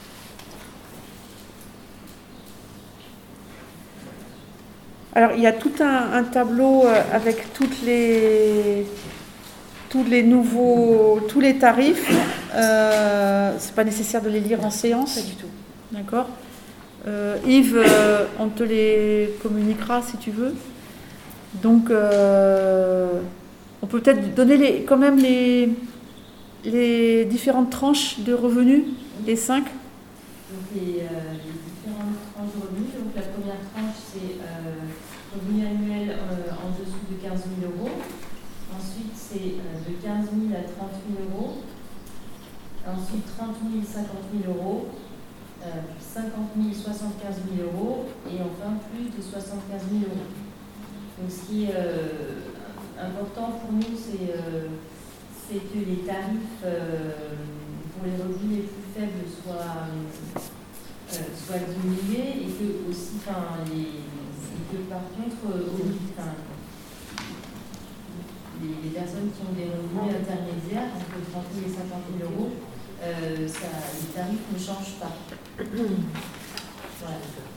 Alors, il y a tout un, un tableau avec toutes les, tous les nouveaux, tous les tarifs. Euh, c'est pas nécessaire de les lire en séance. Pas du tout. D'accord. Euh, Yves, euh, on te les communiquera si tu veux. Donc, euh, on peut peut-être donner les, quand même les, les différentes tranches de revenus, les cinq. Donc, les, euh, les différentes tranches de revenus. Donc, la première tranche, c'est euh, revenu annuel euh, en dessous de quinze mille euros. Ensuite, c'est euh, de quinze mille à trente mille euros. Ensuite, trente mille, cinquante mille euros. Euh, cinquante mille, soixante-quinze mille euros. Et enfin, plus de soixante-quinze mille euros. Donc, ce qui est euh, important pour nous, c'est euh, que les tarifs euh, pour les revenus les plus faibles soient, euh, soient diminués et que aussi, enfin, les, et que par contre, euh, enfin, les, les personnes qui ont des revenus intermédiaires, entre trente mille et cinquante mille euros, euh, ça, les tarifs ne changent pas. Voilà.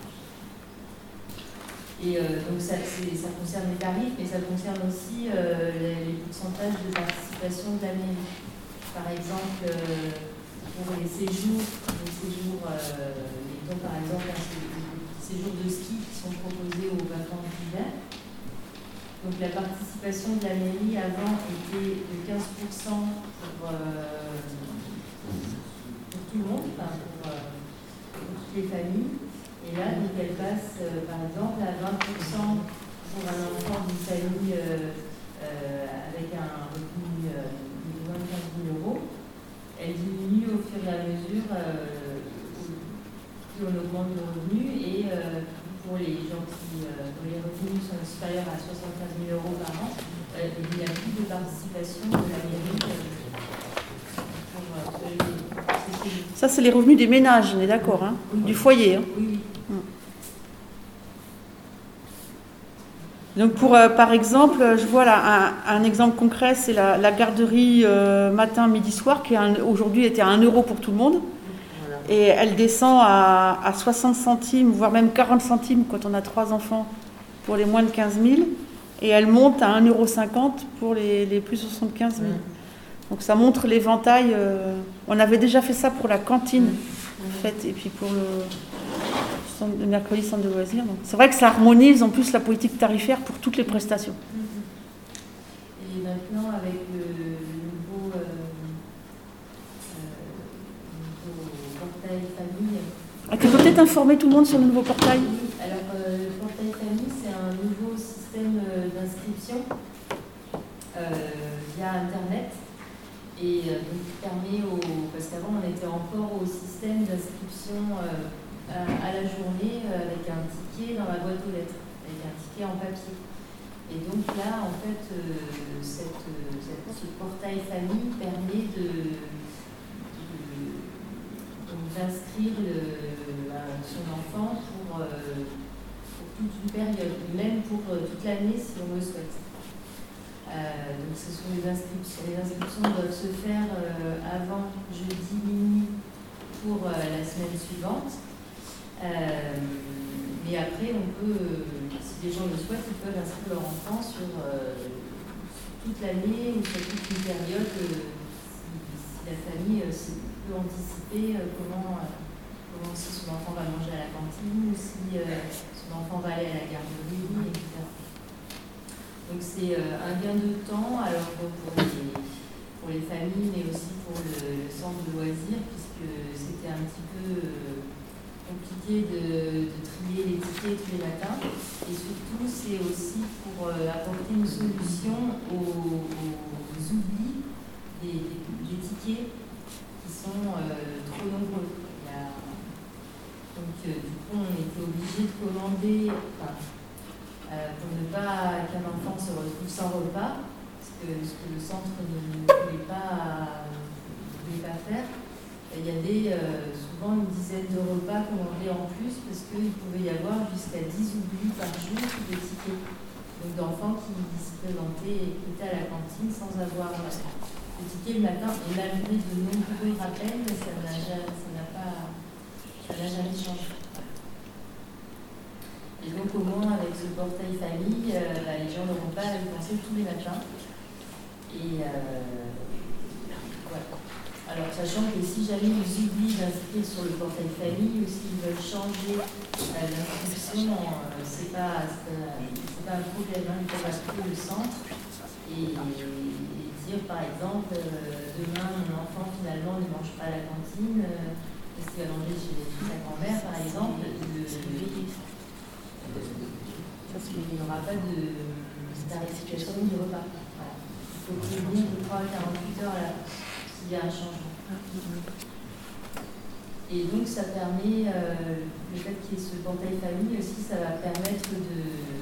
Et euh, donc ça, ça concerne les tarifs, mais ça concerne aussi euh, les, les pourcentages de participation de la mairie. Par exemple, euh, pour les séjours, les séjours, euh, les dons, par exemple, les séjours de ski qui sont proposés aux vacances d'hiver. Donc la participation de la mairie avant était de quinze pour cent pour, euh, pour tout le monde, enfin pour, euh, pour toutes les familles. Et là, donc, elle passe, euh, par exemple, à vingt pour cent pour un enfant d'une famille euh, euh, avec un revenu euh, de moins de quinze mille euros. Elle diminue au fur et à mesure, euh, plus on augmente le revenu. Et euh, pour les gens qui, euh, dont les revenus sont supérieurs à soixante-quinze mille euros par an, euh, il n'y a plus de participation de la mairie. Euh, pour, euh, pour les, Ça, c'est les revenus des ménages, on est d'accord, hein, oui. Du foyer. Hein. Oui, oui. Donc, pour, euh, par exemple, je vois là un, un exemple concret, c'est la, la garderie euh, matin, midi, soir, qui aujourd'hui était à un euro pour tout le monde. Voilà. Et elle descend à, à soixante centimes, voire même quarante centimes quand on a trois enfants pour les moins de quinze mille. Et elle monte à un euro cinquante pour les, les plus de soixante-quinze mille. Mmh. Donc, ça montre l'éventail. Euh, on avait déjà fait ça pour la cantine, mmh. en fait, et puis pour le... le mercredi centre de loisirs. C'est vrai que ça harmonise en plus la politique tarifaire pour toutes les prestations. Et maintenant, avec le nouveau, euh, euh, nouveau portail famille. Ah, tu peux peut-être informer tout le monde sur le nouveau portail? Oui, alors euh, le portail famille, c'est un nouveau système euh, d'inscription euh, via Internet. Et euh, donc, qui permet au. Parce qu'avant, on était encore au système d'inscription. Euh, à la journée euh, avec un ticket dans la boîte aux lettres, avec un ticket en papier. Et donc là, en fait, euh, cette, cette, ce portail famille permet de, de, d'inscrire le, euh, son enfant pour, euh, pour toute une période, même pour euh, toute l'année si on le souhaite. Euh, donc ce sont les inscriptions. Les inscriptions doivent se faire euh, avant jeudi minuit pour euh, la semaine suivante. Euh, mais après, on peut, euh, si les gens le souhaitent, ils peuvent inscrire leur enfant sur, euh, sur toute l'année ou sur toute une période, euh, si, si la famille euh, peut anticiper euh, comment, euh, comment si son enfant va manger à la cantine ou si euh, son enfant va aller à la garderie, et cetera. Donc c'est euh, un gain de temps alors pour les, pour pour les familles, mais aussi pour le, le centre de loisirs, puisque c'était un petit peu euh, compliqué de, de trier les tickets tous les matins. Et surtout, c'est aussi pour euh, apporter une solution aux, aux oublis des, des, des tickets qui sont euh, trop nombreux. Il y a, donc, euh, du coup, on était obligé de commander, enfin, euh, pour ne pas qu'un enfant se retrouve sans repas, parce que ce que le centre ne voulait pas, ne voulait pas faire. Il y avait euh, souvent une dizaine de repas commandés en plus, parce qu'il pouvait y avoir jusqu'à dix oublis par jour de tickets. Donc d'enfants qui se présentaient et qui étaient à la cantine sans avoir le ticket le matin, et malgré de nombreux rappels, ça n'a jamais, ça n'a pas, ça n'a jamais changé. Et donc au moins avec ce portail famille, euh, bah, les gens n'auront pas à y penser tous les matins. Et euh, voilà. Alors sachant que si jamais ils oublient d'inscrire sur le portail famille ou s'ils veulent changer euh, l'inscription, euh, c'est pas, c'est pas un problème, hein, ils peuvent appeler le centre et, et dire par exemple euh, demain mon enfant finalement ne mange pas à la cantine euh, parce qu'il va manger chez sa grand-mère par exemple, de, parce qu'il n'y aura pas de tarification du repas. Voilà. Il faut prévenir de trois à quarante-huit heures là, s'il y a un changement. Et donc ça permet, euh, le fait qu'il y ait ce portail famille aussi, ça va permettre de...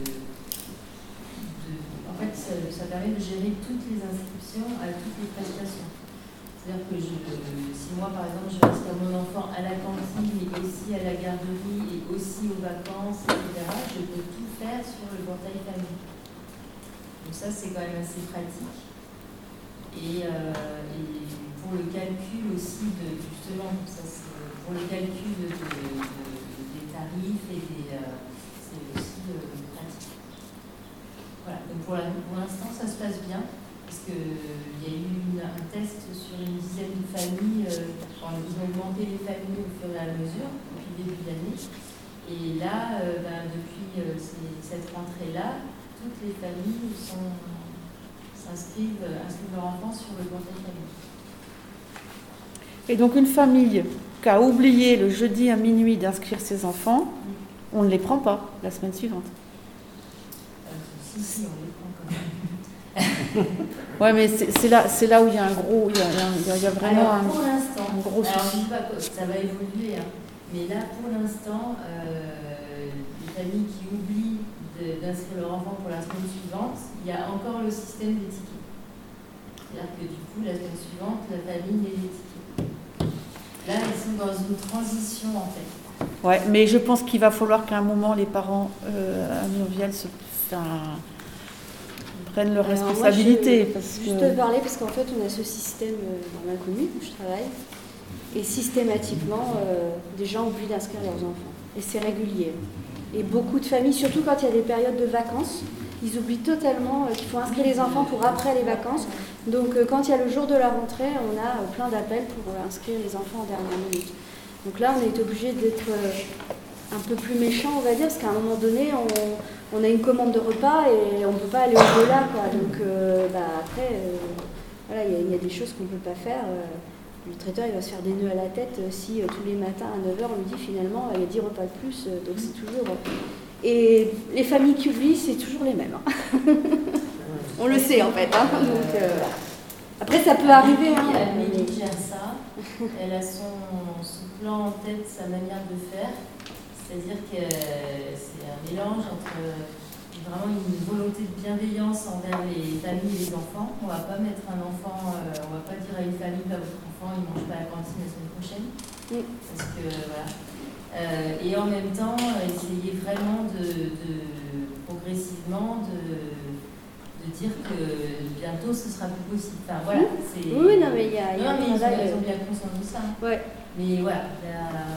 de en fait, ça, ça permet de gérer toutes les inscriptions à toutes les prestations. C'est-à-dire que je, si moi, par exemple, je vais inscrire mon enfant à la cantine, mais aussi à la garderie, et aussi aux vacances, et cetera, je peux tout faire sur le portail famille. Donc ça, c'est quand même assez pratique. Et, euh, et pour le calcul aussi, de, justement, ça, pour le calcul de, de, de, des tarifs, et des, euh, c'est aussi euh, pratique. Voilà, donc pour l'instant, ça se passe bien. Parce qu'il y a eu une, un test sur une dizaine de familles, euh, enfin, ils ont augmenté les familles au fur et à mesure, depuis le début de l'année. Et là, euh, ben, depuis euh, ces, cette rentrée-là, toutes les familles sont, s'inscrivent, euh, inscrivent leur enfant sur le portail famille. Et donc une famille qui a oublié le jeudi à minuit d'inscrire ses enfants, mmh. on ne les prend pas la semaine suivante. Euh, si, si, on les prend quand même. Ouais, mais c'est, c'est là, c'est là où il y a un gros, il y a, il y a, il y a vraiment alors, pour un, l'instant, un gros alors, souci. je dis pas que ça va évoluer, hein, mais là, pour l'instant, euh, les familles qui oublient de, d'inscrire leur enfant pour la semaine suivante, il y a encore le système des tickets. C'est-à-dire que du coup, la semaine suivante, la famille met les tickets. Là, ils sont dans une transition, en fait. Ouais, mais je pense qu'il va falloir qu'à un moment, les parents euh, à Murviel se... Enfin, prennent leurs Alors, responsabilités. Moi, je parce juste que... te parler parce qu'en fait, on a ce système dans la commune où je travaille et systématiquement, euh, des gens oublient d'inscrire leurs enfants. Et c'est régulier. Et beaucoup de familles, surtout quand il y a des périodes de vacances, ils oublient totalement euh, qu'il faut inscrire les enfants pour après les vacances. Donc, euh, quand il y a le jour de la rentrée, on a euh, plein d'appels pour euh, inscrire les enfants en dernière minute. Donc là, on est obligé d'être euh, un peu plus méchant, on va dire, parce qu'à un moment donné, on... On a une commande de repas et on ne peut pas aller au-delà, quoi. Donc euh, bah, après, euh, voilà, il y, y a des choses qu'on ne peut pas faire. Euh, le traiteur, il va se faire des nœuds à la tête euh, si euh, tous les matins à neuf heures, on lui dit finalement, il y a dix repas de plus. Euh, donc c'est toujours... Euh, et les familles qui oublient, c'est toujours les mêmes. Hein. On le sait, en fait. Hein. Donc, euh, après, ça peut arriver. Hein. Amélie gère ça. Elle a son, son plan en tête, sa manière de faire. C'est-à-dire que c'est un mélange entre vraiment une volonté de bienveillance envers les familles et les enfants. On ne va pas mettre un enfant, euh, on ne va pas dire à une famille, bah, votre enfant il ne mange pas à la cantine la semaine prochaine. Oui. Parce que voilà. Euh, et en même temps, essayer vraiment de, de progressivement de, de dire que bientôt ce sera plus possible. Enfin voilà. C'est... Oui, non, mais il y a. Non, mais ils ont, ils ont bien conscience de ça. Ouais. Mais voilà. La,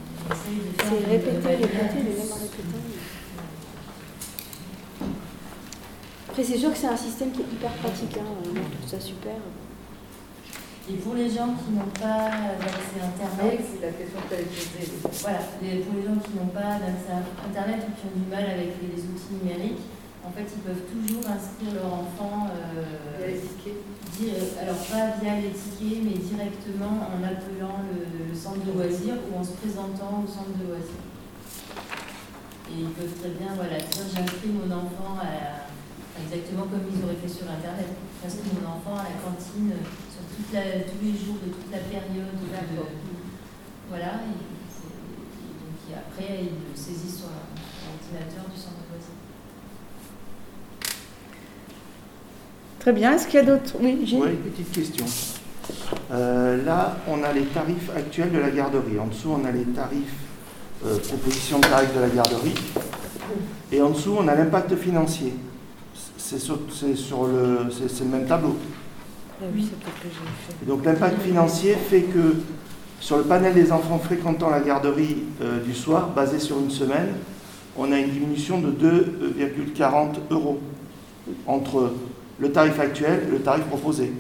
C'est répéter, répéter, les mêmes répéter. Après, c'est sûr que c'est un système qui est hyper pratique. Hein. Moi, je trouve ça super. Et pour les gens qui n'ont pas d'accès Internet, c'est la question que tu avais posée. Voilà, les, pour les gens qui n'ont pas d'accès Internet ou qui ont du mal avec les, les outils numériques, en fait, ils peuvent toujours inscrire leur enfant, euh, via les tickets. dire, alors pas via les tickets, mais directement en appelant le, le centre de loisirs ou en se présentant au centre de loisirs. Et ils peuvent très bien, voilà, dire j'inscris mon enfant à, exactement comme ils auraient fait sur Internet. J'inscris mon enfant à la cantine sur toute la, tous les jours de toute la période. De, voilà, et, et donc et après ils le saisissent sur l'ordinateur du centre de loisirs. Très bien. Est-ce qu'il y a d'autres? Oui, Gilles. Oui, petite question. Euh, là, on a les tarifs actuels de la garderie. En dessous, on a les tarifs, euh, proposition de tarifs de la garderie. Et en dessous, on a l'impact financier. C'est sur, c'est sur le, c'est, c'est le même tableau. Ah oui, c'est peut-être que j'ai fait. Et donc, l'impact financier fait que sur le panel des enfants fréquentant la garderie euh, du soir, basé sur une semaine, on a une diminution de deux virgule quarante euros entre le tarif actuel et le tarif proposé.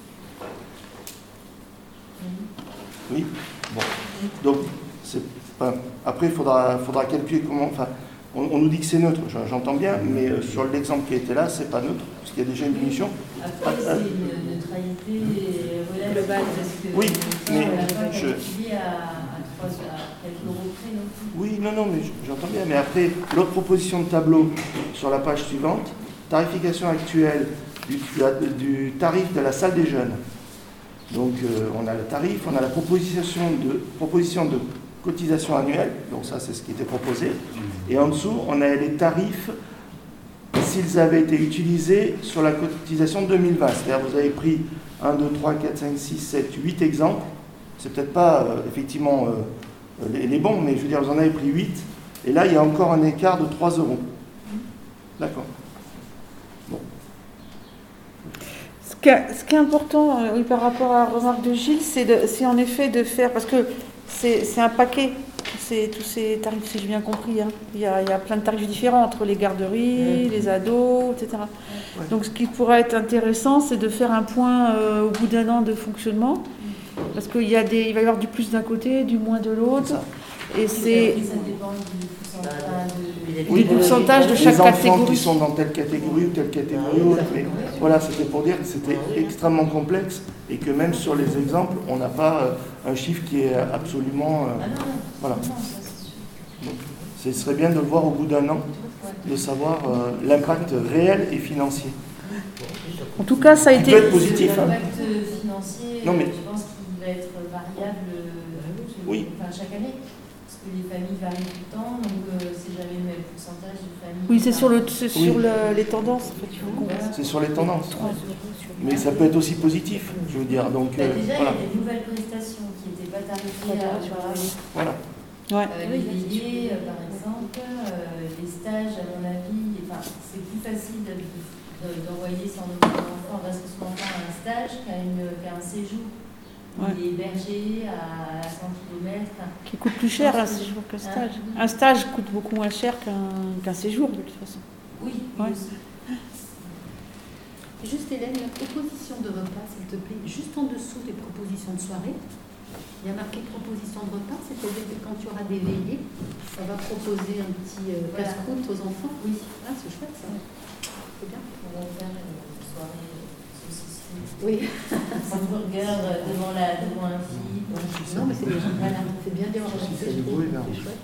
Oui. Bon. Donc, c'est pas... après, il faudra, faudra calculer comment. Enfin, on, on nous dit que c'est neutre, j'entends bien, mais euh, sur l'exemple qui était là, c'est pas neutre, parce qu'il y a déjà une diminution. Après, c'est une neutralité globale, parce que oui, ça, mais on n'a pas je... calculé à, à, trois, à quelques euros près non plus. Oui, non, non, mais j'entends bien. Mais après, l'autre proposition de tableau sur la page suivante, tarification actuelle du, du tarif de la salle des jeunes. Donc, euh, on a le tarif, on a la proposition de, proposition de cotisation annuelle, donc ça, c'est ce qui était proposé. Et en dessous, on a les tarifs s'ils avaient été utilisés sur la cotisation deux mille vingt. C'est-à-dire, vous avez pris un, deux, trois, quatre, cinq, six, sept, huit exemples. C'est peut-être pas, euh, effectivement, euh, les, les bons, mais je veux dire, vous en avez pris huit. Et là, il y a encore un écart de trois euros. D'accord. Bon. Ce qui est, ce qui est important, euh, oui, par rapport à la remarque de Gilles, c'est, de, c'est en effet de faire, parce que c'est, c'est un paquet, tous ces, tous ces tarifs, si j'ai bien compris. Hein. Il, y a, il y a plein de tarifs différents entre les garderies, mmh. les ados, et cetera. Ouais. Donc ce qui pourrait être intéressant, c'est de faire un point euh, au bout d'un an de fonctionnement, parce qu'il y a des, il va y avoir du plus d'un côté, du moins de l'autre. Et c'est... Ça dépend du pourcentage de, oui, du pourcentage de chaque les enfants catégorie. Qui sont dans telle catégorie ou telle catégorie autre. Mais voilà, c'était pour dire que c'était extrêmement complexe et que même sur les exemples, on n'a pas euh, un chiffre qui est absolument... Euh, ah non, non. Voilà. Non, ça, c'est sûr. Donc, ce serait bien de le voir au bout d'un an, de savoir euh, l'impact réel et financier. En tout cas, ça a qui été... peut être positif. L'impact hein. financier, non, mais... je pense qu'il va être variable oui. enfin, chaque année. Parce que les familles varient tout le temps, donc euh, c'est jamais le même pourcentage de familles. Oui, c'est sur, le, c'est oui. sur le, les tendances. En fait, il faut qu'on... C'est sur les tendances. Mais ça peut être aussi positif, je veux dire. Donc, bah, déjà, euh, voilà. il y a des nouvelles prestations qui n'étaient pas tarifées à Voilà. Ouais. Euh, les veillées, euh, par exemple, euh, les stages, à mon avis, enfin, c'est plus facile de, de, d'envoyer son enfant, parce que son enfant a un stage qu'à, une, qu'à un séjour. Ouais. Il est hébergé à cent kilomètres. Qui coûte plus cher un séjour qu'un stage. Hein? Un stage coûte beaucoup moins cher qu'un, qu'un séjour, de toute façon. Oui, ouais. aussi. Juste Hélène, la proposition de repas, s'il te plaît, juste en dessous des propositions de soirée, il y a marqué proposition de repas, c'est-à-dire que quand il y aura des veillées, ça va proposer un petit euh, voilà. casse-croûte aux enfants. Oui, ah, c'est chouette ça. C'est bien. On va faire une soirée saucisse. Oui. Un burger devant, la, devant un film. Non, mais c'est bien, voilà, c'est bien déorganisé. C'est beau, c'est chouette.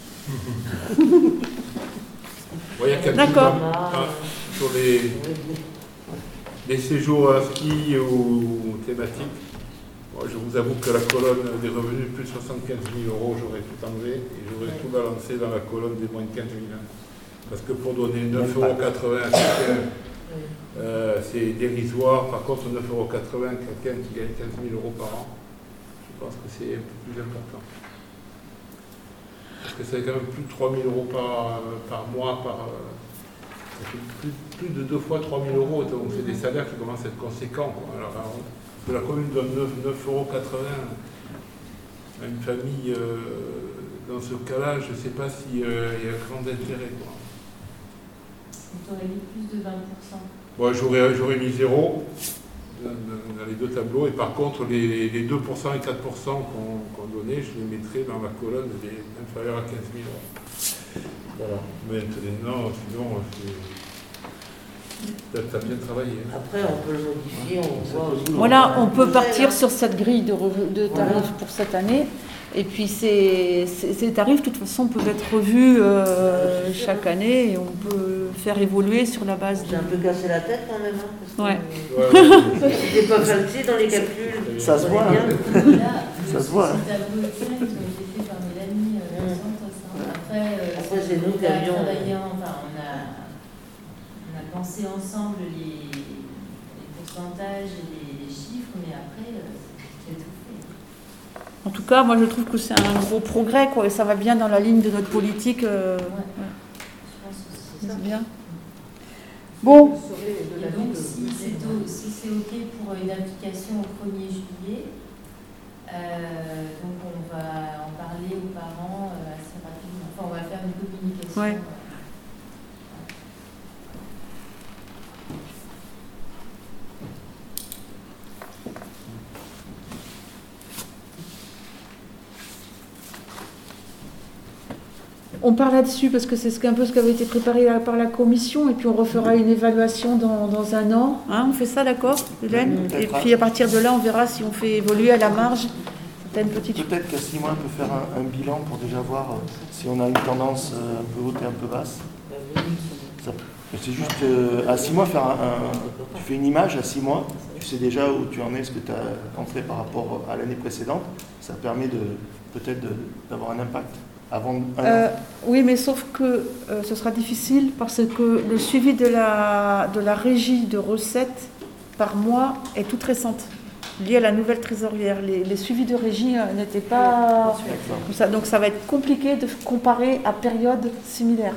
Il y a quelques D'accord. Ah, sur les, les séjours à ski ou thématiques. Bon, je vous avoue que la colonne des revenus plus de soixante-quinze mille euros, j'aurais tout enlevé et j'aurais tout balancé dans la colonne des moins de quinze mille. Parce que pour donner neuf euros quatre-vingts à quelqu'un, euh, c'est dérisoire. Par contre, neuf euros quatre-vingts à quelqu'un qui gagne quinze mille euros par an, je pense que c'est un peu plus important. Parce que c'est quand même plus de trois mille euros par, par mois, par, ça fait plus, plus de deux fois trois mille euros, donc c'est des salaires qui commencent à être conséquents. Quoi. Alors, alors, que la commune donne neuf euros quatre-vingts à une famille, euh, dans ce cas-là, je ne sais pas s'il euh, y a grand intérêt. Tu aurais mis plus de vingt pour cent. Bon, j'aurais, j'aurais mis zéro dans, dans les deux tableaux, et par contre, les, les deux pour cent et quatre pour cent qu'on, qu'on donnait, je les mettrais dans la colonne des inférieurs à quinze mille euros. Voilà. Maintenant, sinon, c'est... Tu as bien travaillé. Après, on peut le modifier, on voit aussi. Voilà, on peut partir sur cette grille de, re- de tarifs pour cette année. Et puis ces, ces, ces tarifs, de toute façon, peuvent être revus euh, chaque année et on peut faire évoluer sur la base de... J'ai un peu cassé la tête quand même. Hein, parce que, Ouais. euh, C'était pas facile dans les calculs. Ça se voit, bien. Là, Ça se voit. Ces tableaux Excel qui ont été faits par Mélanie euh, Mm. Santos, hein. Après, euh, Après, c'est nous qui on a avions- travaillé en- enfin, on a, on a pensé ensemble les, les pourcentages et les, les chiffres, mais après, euh, c'est tout fait. En tout cas, moi je trouve que c'est un gros progrès, quoi, et ça va bien dans la ligne de notre politique. euh, Ouais. ouais, Je pense que c'est c'est ça. bien. Bon, Et donc, si c'est o- si c'est OK pour une application au premier juillet, euh, donc on va en parler aux parents euh, assez rapidement. Enfin, on va faire une communication. Ouais. euh, on part là-dessus parce que c'est ce qu'un peu ce qui avait été préparé par la commission et puis on refera une évaluation dans, dans un an. Hein, on fait ça, d'accord, Hélène? Peut-être. Et puis à partir de là, on verra si on fait évoluer à la marge certaines petites choses. Peut-être qu'à six mois, on peut faire un, un bilan pour déjà voir euh, si on a une tendance euh, un peu haute et un peu basse. Ça- C'est juste euh, à six mois, faire un, un- tu fais une image à six mois, tu sais déjà où tu en es, ce que tu as entré par rapport à l'année précédente. Ça permet de peut-être de- d'avoir un impact avant un Euh, an. oui, mais sauf que euh, ce sera difficile parce que le suivi de la, de la régie de recettes par mois est toute récente, liée à la nouvelle trésorière. Les, les suivis de régie euh, n'étaient pas comme ça, donc ça va être compliqué de comparer à période similaire.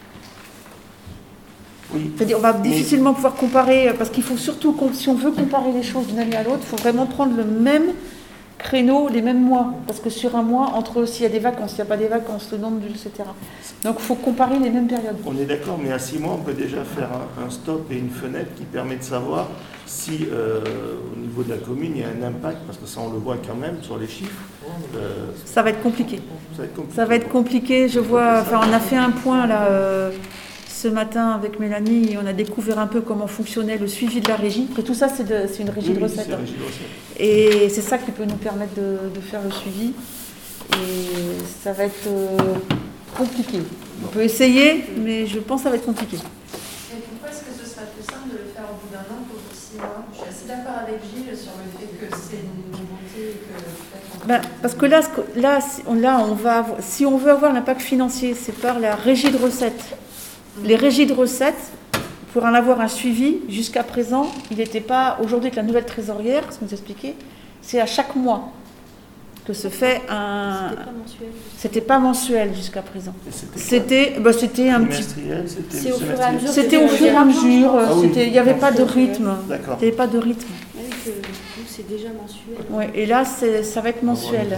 Oui. C'est-à-dire, on va Mais- difficilement pouvoir comparer, euh, parce qu'il faut surtout, com- si on veut comparer les choses d'une année à l'autre, il faut vraiment prendre le même créneau, les mêmes mois. Parce que sur un mois, entre s'il y a des vacances, s'il n'y a pas des vacances, le nombre, et cetera. Donc il faut comparer les mêmes périodes. On est d'accord, mais à six mois, on peut déjà faire un, un stop et une fenêtre qui permet de savoir si, euh, au niveau de la commune, il y a un impact, parce que ça, on le voit quand même sur les chiffres. Euh, Ça va être compliqué. ça va être compliqué. Ça va être compliqué. Je vois, enfin, on a fait un point là euh, ce matin avec Mélanie et on a découvert un peu comment fonctionnait le suivi de la régie. Après tout ça, c'est de- c'est une régie Oui, de oui, recettes. c'est hein. régie de recettes. Et c'est ça qui peut nous permettre de, de faire le suivi. Et ça va être euh, compliqué. On peut essayer, mais je pense que ça va être compliqué. Et pourquoi est-ce que ce serait plus simple de le faire au bout d'un an qu'au bout de six mois? Je suis assez d'accord avec Gilles sur le fait que c'est une nouveauté et que peut-être on Ben, peut- parce que là, ce que- là, si on, là, on va avoir- si on veut avoir l'impact financier, c'est par la régie de recettes. Les régies de recettes, pour en avoir un suivi, jusqu'à présent, il n'était pas, aujourd'hui avec la nouvelle trésorière, ce que nous expliquait, c'est à chaque mois que se fait un... C'était pas mensuel. C'était pas mensuel jusqu'à présent. Et c'était quoi? C'était ben, c'était un petit... Trimestriel, c'était C'est au fur et à semestriel. mesure. C'était au fur et à mesure, Ah oui. c'était- il n'y avait pas de rythme. D'accord. Il n'y avait pas de rythme. Ah oui, que nous, c'est déjà mensuel. Ouais, et là, c'est- ça va être mensuel.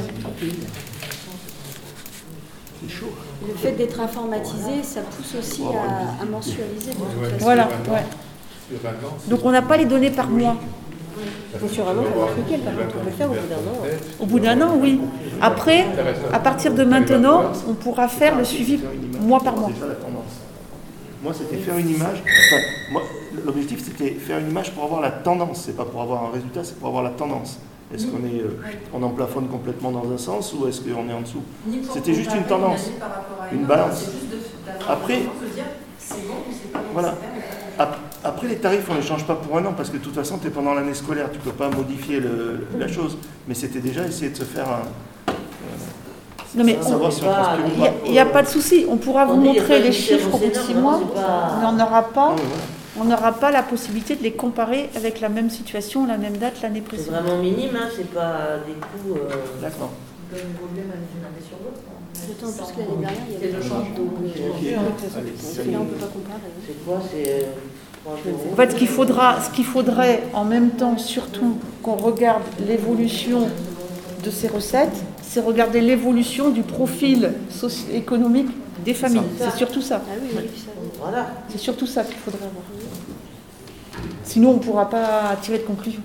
C'est chaud. Le fait d'être informatisé, ça pousse aussi à, à mensualiser de toute Ouais. façon. Voilà, Sur ouais. Sur vacances. Donc on n'a pas les données par mois. Bon, sur un an, ça va être nickel, par contre, on peut le faire au bout d'un an. Au bout d'un an, oui. Après, à partir de maintenant, on pourra faire le suivi Faire une image mois pour par voir mois. déjà la tendance. Moi, c'était faire une image. Enfin, moi, l'objectif, c'était faire une image pour avoir la tendance. C'est pas pour avoir un résultat, c'est pour avoir la tendance. Est-ce qu'on est, euh, on en plafonne complètement dans un sens ou est-ce qu'on est en dessous? Ni pour C'était juste une comparer tendance, année par rapport à une autre, balance. C'est juste de- d'avoir Après- le temps de se dire c'est bon ou c'est pas bon. Voilà. c'est bien, mais pas bon. Ap- Après, les tarifs, on ne les change pas pour un an parce que de toute façon, tu es pendant l'année scolaire. Tu ne peux pas modifier le- la chose. Mais c'était déjà essayer de se faire un. euh, Non, mais savoir on si est on pas- transpire ou Il n'y a, pas. il y a pas de souci. On pourra vous On est montrer les pas chiffres au bout de différenciés, six non, mois, c'est pas- mais on n'aura pas, Non, mais voilà. on n'aura pas la possibilité de les comparer avec la même situation, la même date l'année C'est précédente. vraiment minime, hein, c'est pas des coûts. euh, D'accord. Ils peuvent évoluer même d'une année sur l'autre. hein. D'autant plus que l'année dernière, il y C'est avait le des changement. donc euh, Ok. ouais, Allez, parce que là, on ne peut pas comparer. C'est quoi? C'est. euh, trois euros. En fait, ce qu'il faudra, ce qu'il faudrait en même temps, surtout, qu'on regarde l'évolution de ces recettes, c'est regarder l'évolution du profil socio-économique des familles. Ça. C'est surtout ça. Ah oui, oui, ça. Voilà. C'est surtout ça qu'il faudrait avoir. Sinon, on ne pourra pas tirer de conclusion.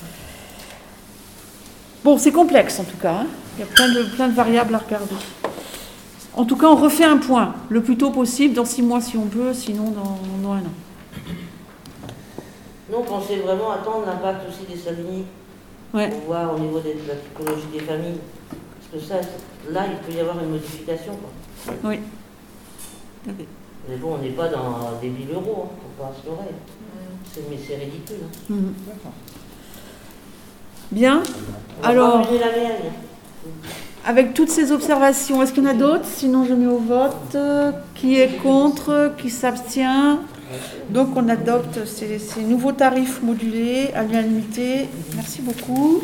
Bon, c'est complexe en tout cas. Hein. Il y a plein de, plein de variables à regarder. En tout cas, on refait un point le plus tôt possible, dans six mois si on peut, sinon dans, dans un an. Nous, on pensait vraiment attendre l'impact aussi des Savigny. Ouais. Pour voir au niveau de la typologie des familles. Parce que ça, là, il peut y avoir une modification. Quoi. Oui. Mais bon, on n'est pas dans des mille euros, hein, faut pas se leurrer. C'est, mais c'est ridicule. Hein. Mmh. Bien. Alors, avec toutes ces observations, est-ce qu'il y en a d'autres? Sinon, je mets au vote. Qui est contre? Qui s'abstient? Donc, on adopte ces, ces nouveaux tarifs modulés à l'unanimité. Merci beaucoup.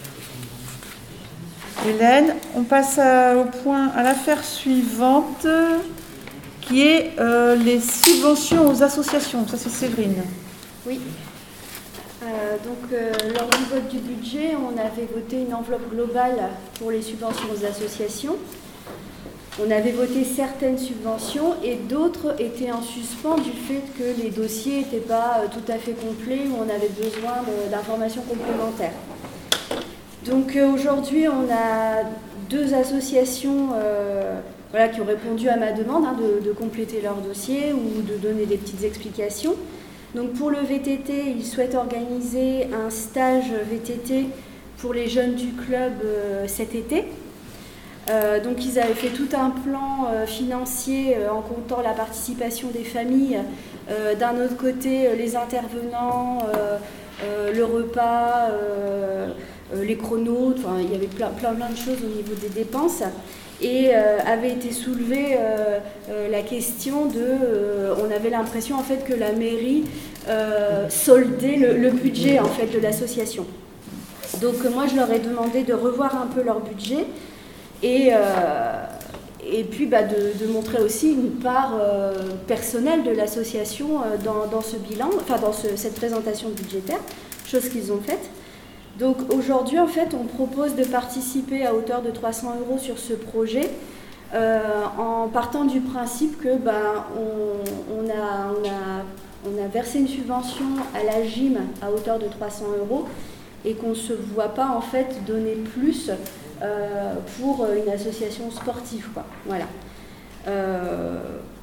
Hélène, on passe à, au point, à l'affaire suivante, qui est euh, les subventions aux associations. Ça, c'est Séverine. Oui. Euh, donc, euh, lors du vote du budget, on avait voté une enveloppe globale pour les subventions aux associations. On avait voté certaines subventions et d'autres étaient en suspens du fait que les dossiers n'étaient pas tout à fait complets ou on avait besoin d'informations complémentaires. Donc euh, aujourd'hui, on a deux associations euh, voilà, qui ont répondu à ma demande hein, de, de compléter leur dossier ou de donner des petites explications. Donc pour le V T T, ils souhaitent organiser un stage V T T pour les jeunes du club euh, cet été. Euh, donc ils avaient fait tout un plan euh, financier euh, en comptant la participation des familles, euh, d'un autre côté euh, les intervenants, euh, euh, le repas, euh, euh, les chronos, enfin il y avait plein, plein plein de choses au niveau des dépenses et euh, avait été soulevée euh, euh, la question de, euh, on avait l'impression en fait que la mairie euh, soldait le, le budget en fait de l'association. Donc euh, moi je leur ai demandé de revoir un peu leur budget. Et, euh, et puis bah, de, de montrer aussi une part euh, personnelle de l'association euh, dans, dans ce bilan, enfin dans ce, cette présentation budgétaire, chose qu'ils ont faite. Donc aujourd'hui, en fait, on propose de participer à hauteur de trois cents euros sur ce projet, euh, en partant du principe que bah, on, on, a, on, a, on a versé une subvention à la G I M à hauteur de trois cents euros et qu'on ne se voit pas en fait donner plus. Euh, pour une association sportive, quoi. Voilà. Euh,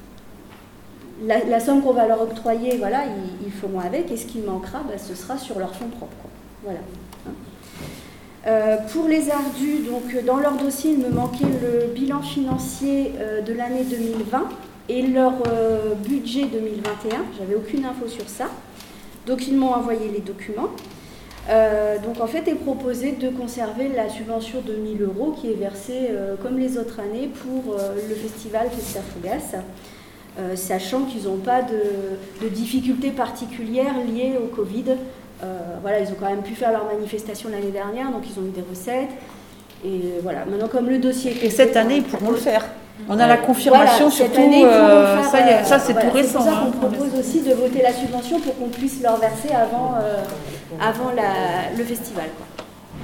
la, la somme qu'on va leur octroyer, voilà, ils, ils feront avec, et ce qui manquera, bah, ce sera sur leur fonds propres, quoi. Voilà. Hein. Euh, pour les Ardus, donc dans leur dossier, il me manquait le bilan financier euh, de l'année deux mille vingt et leur euh, budget deux mille vingt et un. J'avais aucune info sur ça, donc ils m'ont envoyé les documents. Euh, donc en fait est proposé de conserver la subvention de mille euros qui est versée euh, comme les autres années pour euh, le festival Festafogas, euh, sachant qu'ils n'ont pas de, de difficultés particulières liées au Covid. Euh, voilà, ils ont quand même pu faire leur manifestation l'année dernière, donc ils ont eu des recettes. Et voilà, maintenant comme le dossier est et cette année ils pourront le faire. On a la confirmation voilà, surtout, cette année, euh, faire, ça, y est, ça c'est voilà, tout récent. C'est pour ça hein. qu'on propose aussi de voter la subvention pour qu'on puisse leur verser avant, euh, avant la, le festival. Quoi.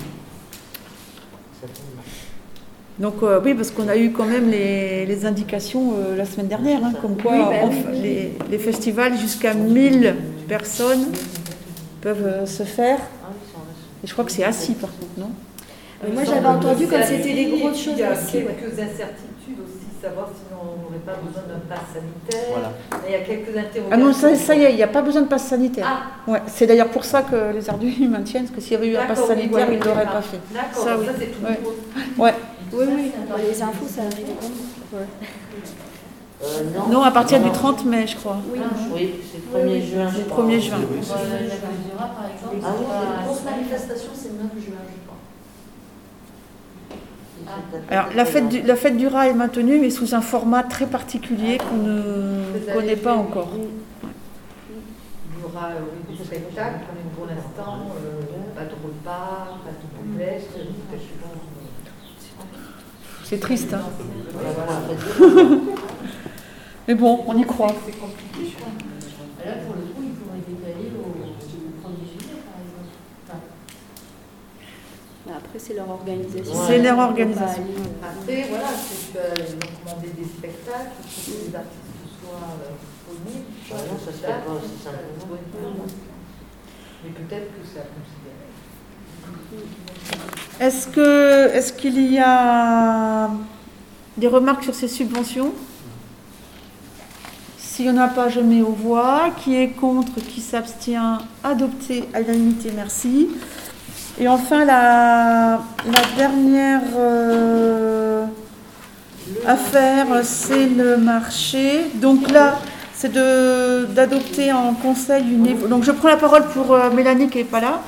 Donc euh, oui, parce qu'on a eu quand même les, les indications euh, la semaine dernière, hein, comme quoi oui, bah, on, oui, oui. Les, les festivals jusqu'à mille personnes peuvent euh, se faire. Et je crois que c'est assis par contre, non? Mais moi j'avais entendu que c'était des grosses choses. Il y a aussi, quelques ouais. incertitudes aussi, savoir si on n'aurait pas besoin d'un pass sanitaire. Voilà. Il y a quelques interrogations. Ah non, ça, ça y est, il n'y a pas besoin de passe sanitaire. Ah. Ouais, c'est d'ailleurs pour ça que les Ardus ils maintiennent, parce que s'il y avait eu un passe D'accord, oui, sanitaire, oui, ils ne l'auraient oui, pas fait. D'accord, Ça, ça, oui. c'est tout Ouais. nouveau. Ouais. Oui, oui, dans les infos ça arrive. Ouais. Euh, non, Non, à partir du trente mai, je crois. Oui, Oui, c'est le premier juin. je Le crois. premier juin. Euh, la Cultura, par exemple, Ah oui, c'est La pas- grosse manifestation, c'est le neuf juin, je crois. Alors, la fête, du, la fête du rat est maintenue, mais sous un format très particulier qu'on ne connaît pas encore. Il y aura euh, oui, des spectacles, mais pour l'instant, euh, pas de repas, pas de complexes. C'est triste, hein. Voilà, Mais bon, on y croit. C'est compliqué, je crois. Là, pour le coup, il faudrait décaler au premier juillet, par exemple. Enfin, Après c'est leur organisation. C'est leur organisation. Après, voilà, c'est que euh, commander des spectacles, il faut que les artistes soient euh, disponibles. Voilà, ça se fait pas aussi simplement. Mais peut-être que c'est à considérer. Est-ce que, est-ce qu'il y a des remarques sur ces subventions? S'il n'y en a pas, je mets aux voix. Qui est contre, qui s'abstient, adopté à l'unanimité, merci. Et enfin, la, la dernière euh, affaire, c'est le marché. Donc là, c'est de, d'adopter en conseil une évo- Donc je prends la parole pour euh, Mélanie qui n'est pas là.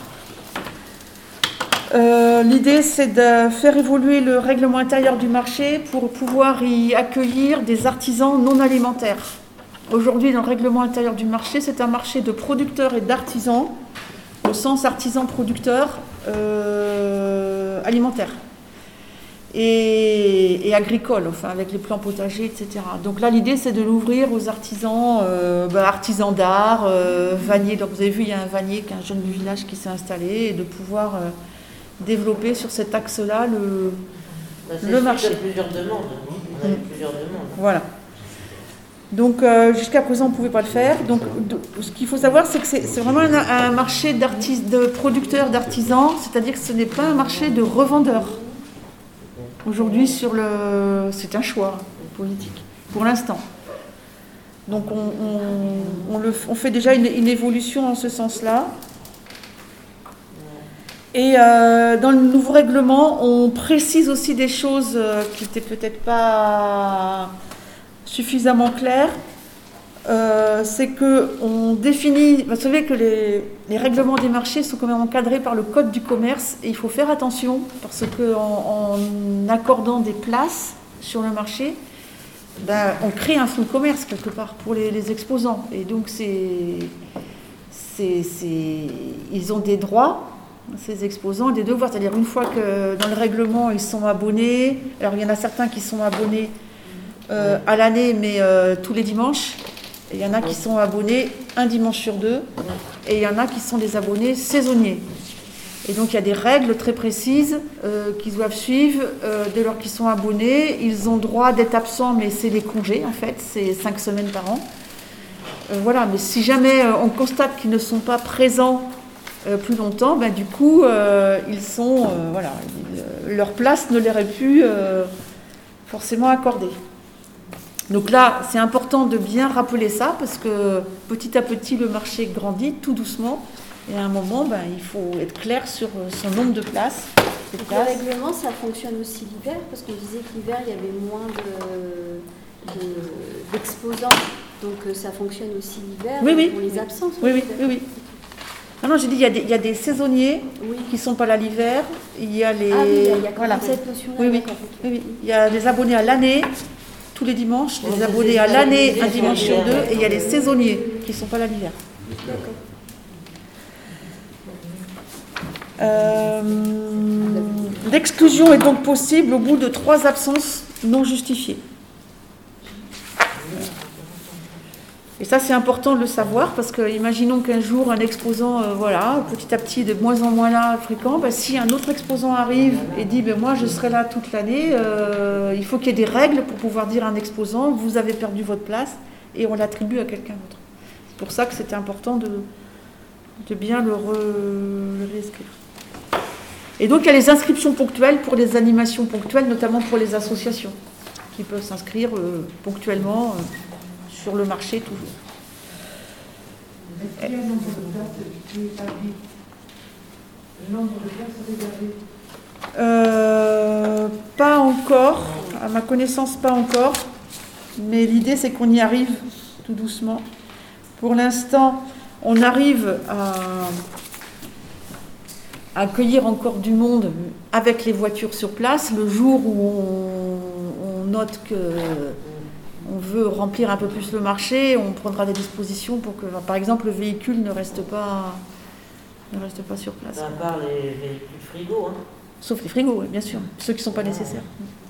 Euh, l'idée, c'est de faire évoluer le règlement intérieur du marché pour pouvoir y accueillir des artisans non alimentaires. Aujourd'hui, dans le règlement intérieur du marché, c'est un marché de producteurs et d'artisans, au sens artisan-producteur euh, alimentaire et, et agricole, enfin avec les plants potagers, et cetera. Donc là, l'idée, c'est de l'ouvrir aux artisans, euh, bah, artisans d'art, euh, vanniers. Donc vous avez vu, il y a un vannier, qui est un jeune du village qui s'est installé, et de pouvoir euh, développer sur cet axe-là le, Bah, c'est le suite marché. à plusieurs demandes. On a eu plusieurs demandes. Voilà. Donc euh, jusqu'à présent, on ne pouvait pas le faire. Donc de- ce qu'il faut savoir, c'est que c'est, c'est vraiment un, un marché d'artis- de producteurs, d'artisans, c'est-à-dire que ce n'est pas un marché de revendeurs. Aujourd'hui, sur le, c'est un choix politique, pour l'instant. Donc on, on- on le- on fait déjà une, une évolution en ce sens-là. Et euh, dans le nouveau règlement, on précise aussi des choses euh, qui n'étaient peut-être pas suffisamment claires. Euh, c'est qu'on définit, vous savez que les, les règlements des marchés sont quand même encadrés par le code du commerce et il faut faire attention parce qu'en en accordant des places sur le marché, ben, on crée un fonds de commerce quelque part pour les, les exposants. Et donc c'est, c'est, c'est, ils ont des droits, ces exposants, des devoirs. C'est-à-dire une fois que dans le règlement ils sont abonnés, alors il y en a certains qui sont abonnés euh, à l'année mais euh, tous les dimanches. Et il y en a qui sont abonnés un dimanche sur deux, et il y en a qui sont des abonnés saisonniers. Et donc il y a des règles très précises euh, qu'ils doivent suivre euh, dès lors qu'ils sont abonnés. Ils ont droit d'être absents, mais c'est des congés en fait, c'est cinq semaines par an. Euh, voilà, mais si jamais euh, on constate qu'ils ne sont pas présents euh, plus longtemps, ben, du coup, euh, ils sont, euh, voilà, ils, euh, leur place ne leur est plus euh, forcément accordée. Donc là, c'est important de bien rappeler ça parce que petit à petit, le marché grandit tout doucement. Et à un moment, ben, il faut être clair sur son nombre de places. de Donc, places. le règlement, ça fonctionne aussi l'hiver, parce qu'on disait que l'hiver, il y avait moins de, de- d'exposants. Donc euh, ça fonctionne aussi l'hiver Oui, oui. pour les absences. Oui, oui, oui, oui. Non, non, j'ai dit, il y a des, il y a des saisonniers Oui. qui ne sont pas là l'hiver. Il y a les... Ah oui, il y a quand voilà. même cette notion-là. Oui, oui. d'accord, ok. Oui, oui. Il y a des abonnés à l'année, tous les dimanches, Oui, des c'est abonnés à ça, l'année, c'est un ça, dimanche c'est sur ça. deux, et il y a les saisonniers qui ne sont pas là l'hiver. D'accord. Euh, L'exclusion est donc possible au bout de trois absences non justifiées. Et ça, c'est important de le savoir parce que, imaginons qu'un jour, un exposant, euh, voilà, petit à petit, de moins en moins là, fréquent, ben, si un autre exposant arrive et dit ben, « moi, je serai là toute l'année euh, », il faut qu'il y ait des règles pour pouvoir dire à un exposant « vous avez perdu votre place » et on l'attribue à quelqu'un d'autre. C'est pour ça que c'était important de, de bien le, re, le réinscrire. Et donc, il y a les inscriptions ponctuelles pour les animations ponctuelles, notamment pour les associations, qui peuvent s'inscrire euh, ponctuellement euh, sur le marché toujours. Est-ce qu'il y a un nombre de places qui est établi? Le nombre de places réservées? Euh, pas encore, à ma connaissance pas encore, mais l'idée c'est qu'on y arrive tout doucement. Pour l'instant, on arrive à, à accueillir encore du monde avec les voitures sur place. Le jour où on, on note que on veut remplir un peu plus le marché, on prendra des dispositions pour que, par exemple, le véhicule ne reste pas, ne reste pas sur place. À part les véhicules frigo, hein. Sauf les frigos, oui, bien sûr, ceux qui ne sont pas nécessaires.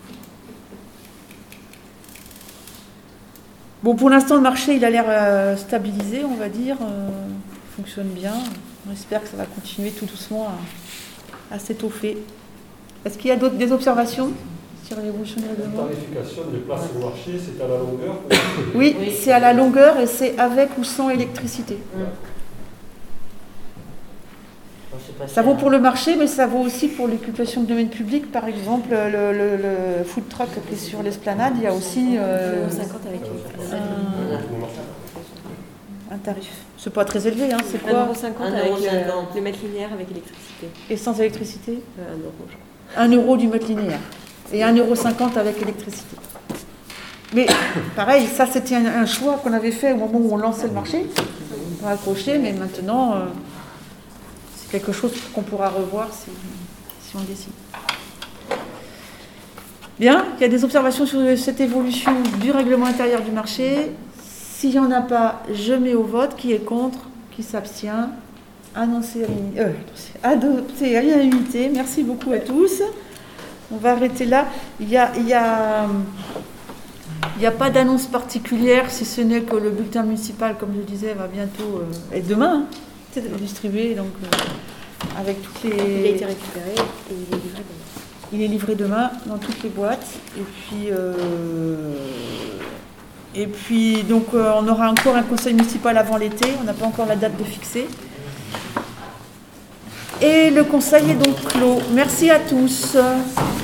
Bon, pour l'instant, le marché, il a l'air euh, stabilisé, on va dire, euh, fonctionne bien. On espère que ça va continuer tout doucement à, à s'étoffer. Est-ce qu'il y a d'autres, des observations sur l'évolution du La règlement? tarification des places au marché, c'est à la longueur. Oui, Oui. c'est à la longueur et c'est avec ou sans électricité. Hum. Je sais passer Ça vaut à- pour le marché, mais ça vaut aussi pour l'occupation de domaine public. Par exemple, le, le- le food truck qui est sur l'esplanade, il y a aussi euh, un euro cinquante avec les- un, un tarif. C'est pas très élevé, hein, c'est un quoi euro cinquante un avec euro cinquante. le, le mètre linéaire avec électricité. Et sans électricité Euh, un euro, je crois. un euro du mètre linéaire. Et un euro cinquante avec électricité. Mais pareil, ça c'était un, un choix qu'on avait fait au moment où on lançait le marché. On a accroché, mais maintenant, euh, c'est quelque chose qu'on pourra revoir si, si on décide. Bien, il y a des observations sur cette évolution du règlement intérieur du marché. S'il n'y en a pas, je mets au vote. Qui est contre? Qui s'abstient? Annoncé à l'uni- euh, adopté à l'unanimité. Merci beaucoup à tous. On va arrêter là. Il y a, il y a, il y a pas d'annonce particulière, si ce n'est que le bulletin municipal, comme je disais, va bientôt euh, être demain, hein, distribué, donc euh, avec toutes les. Il a été récupéré et il est livré demain. Il est livré demain dans toutes les boîtes. Et puis, euh, et puis donc, euh, on aura encore un conseil municipal avant l'été. On n'a pas encore la date de fixer. Et le conseil est donc clos. Merci à tous.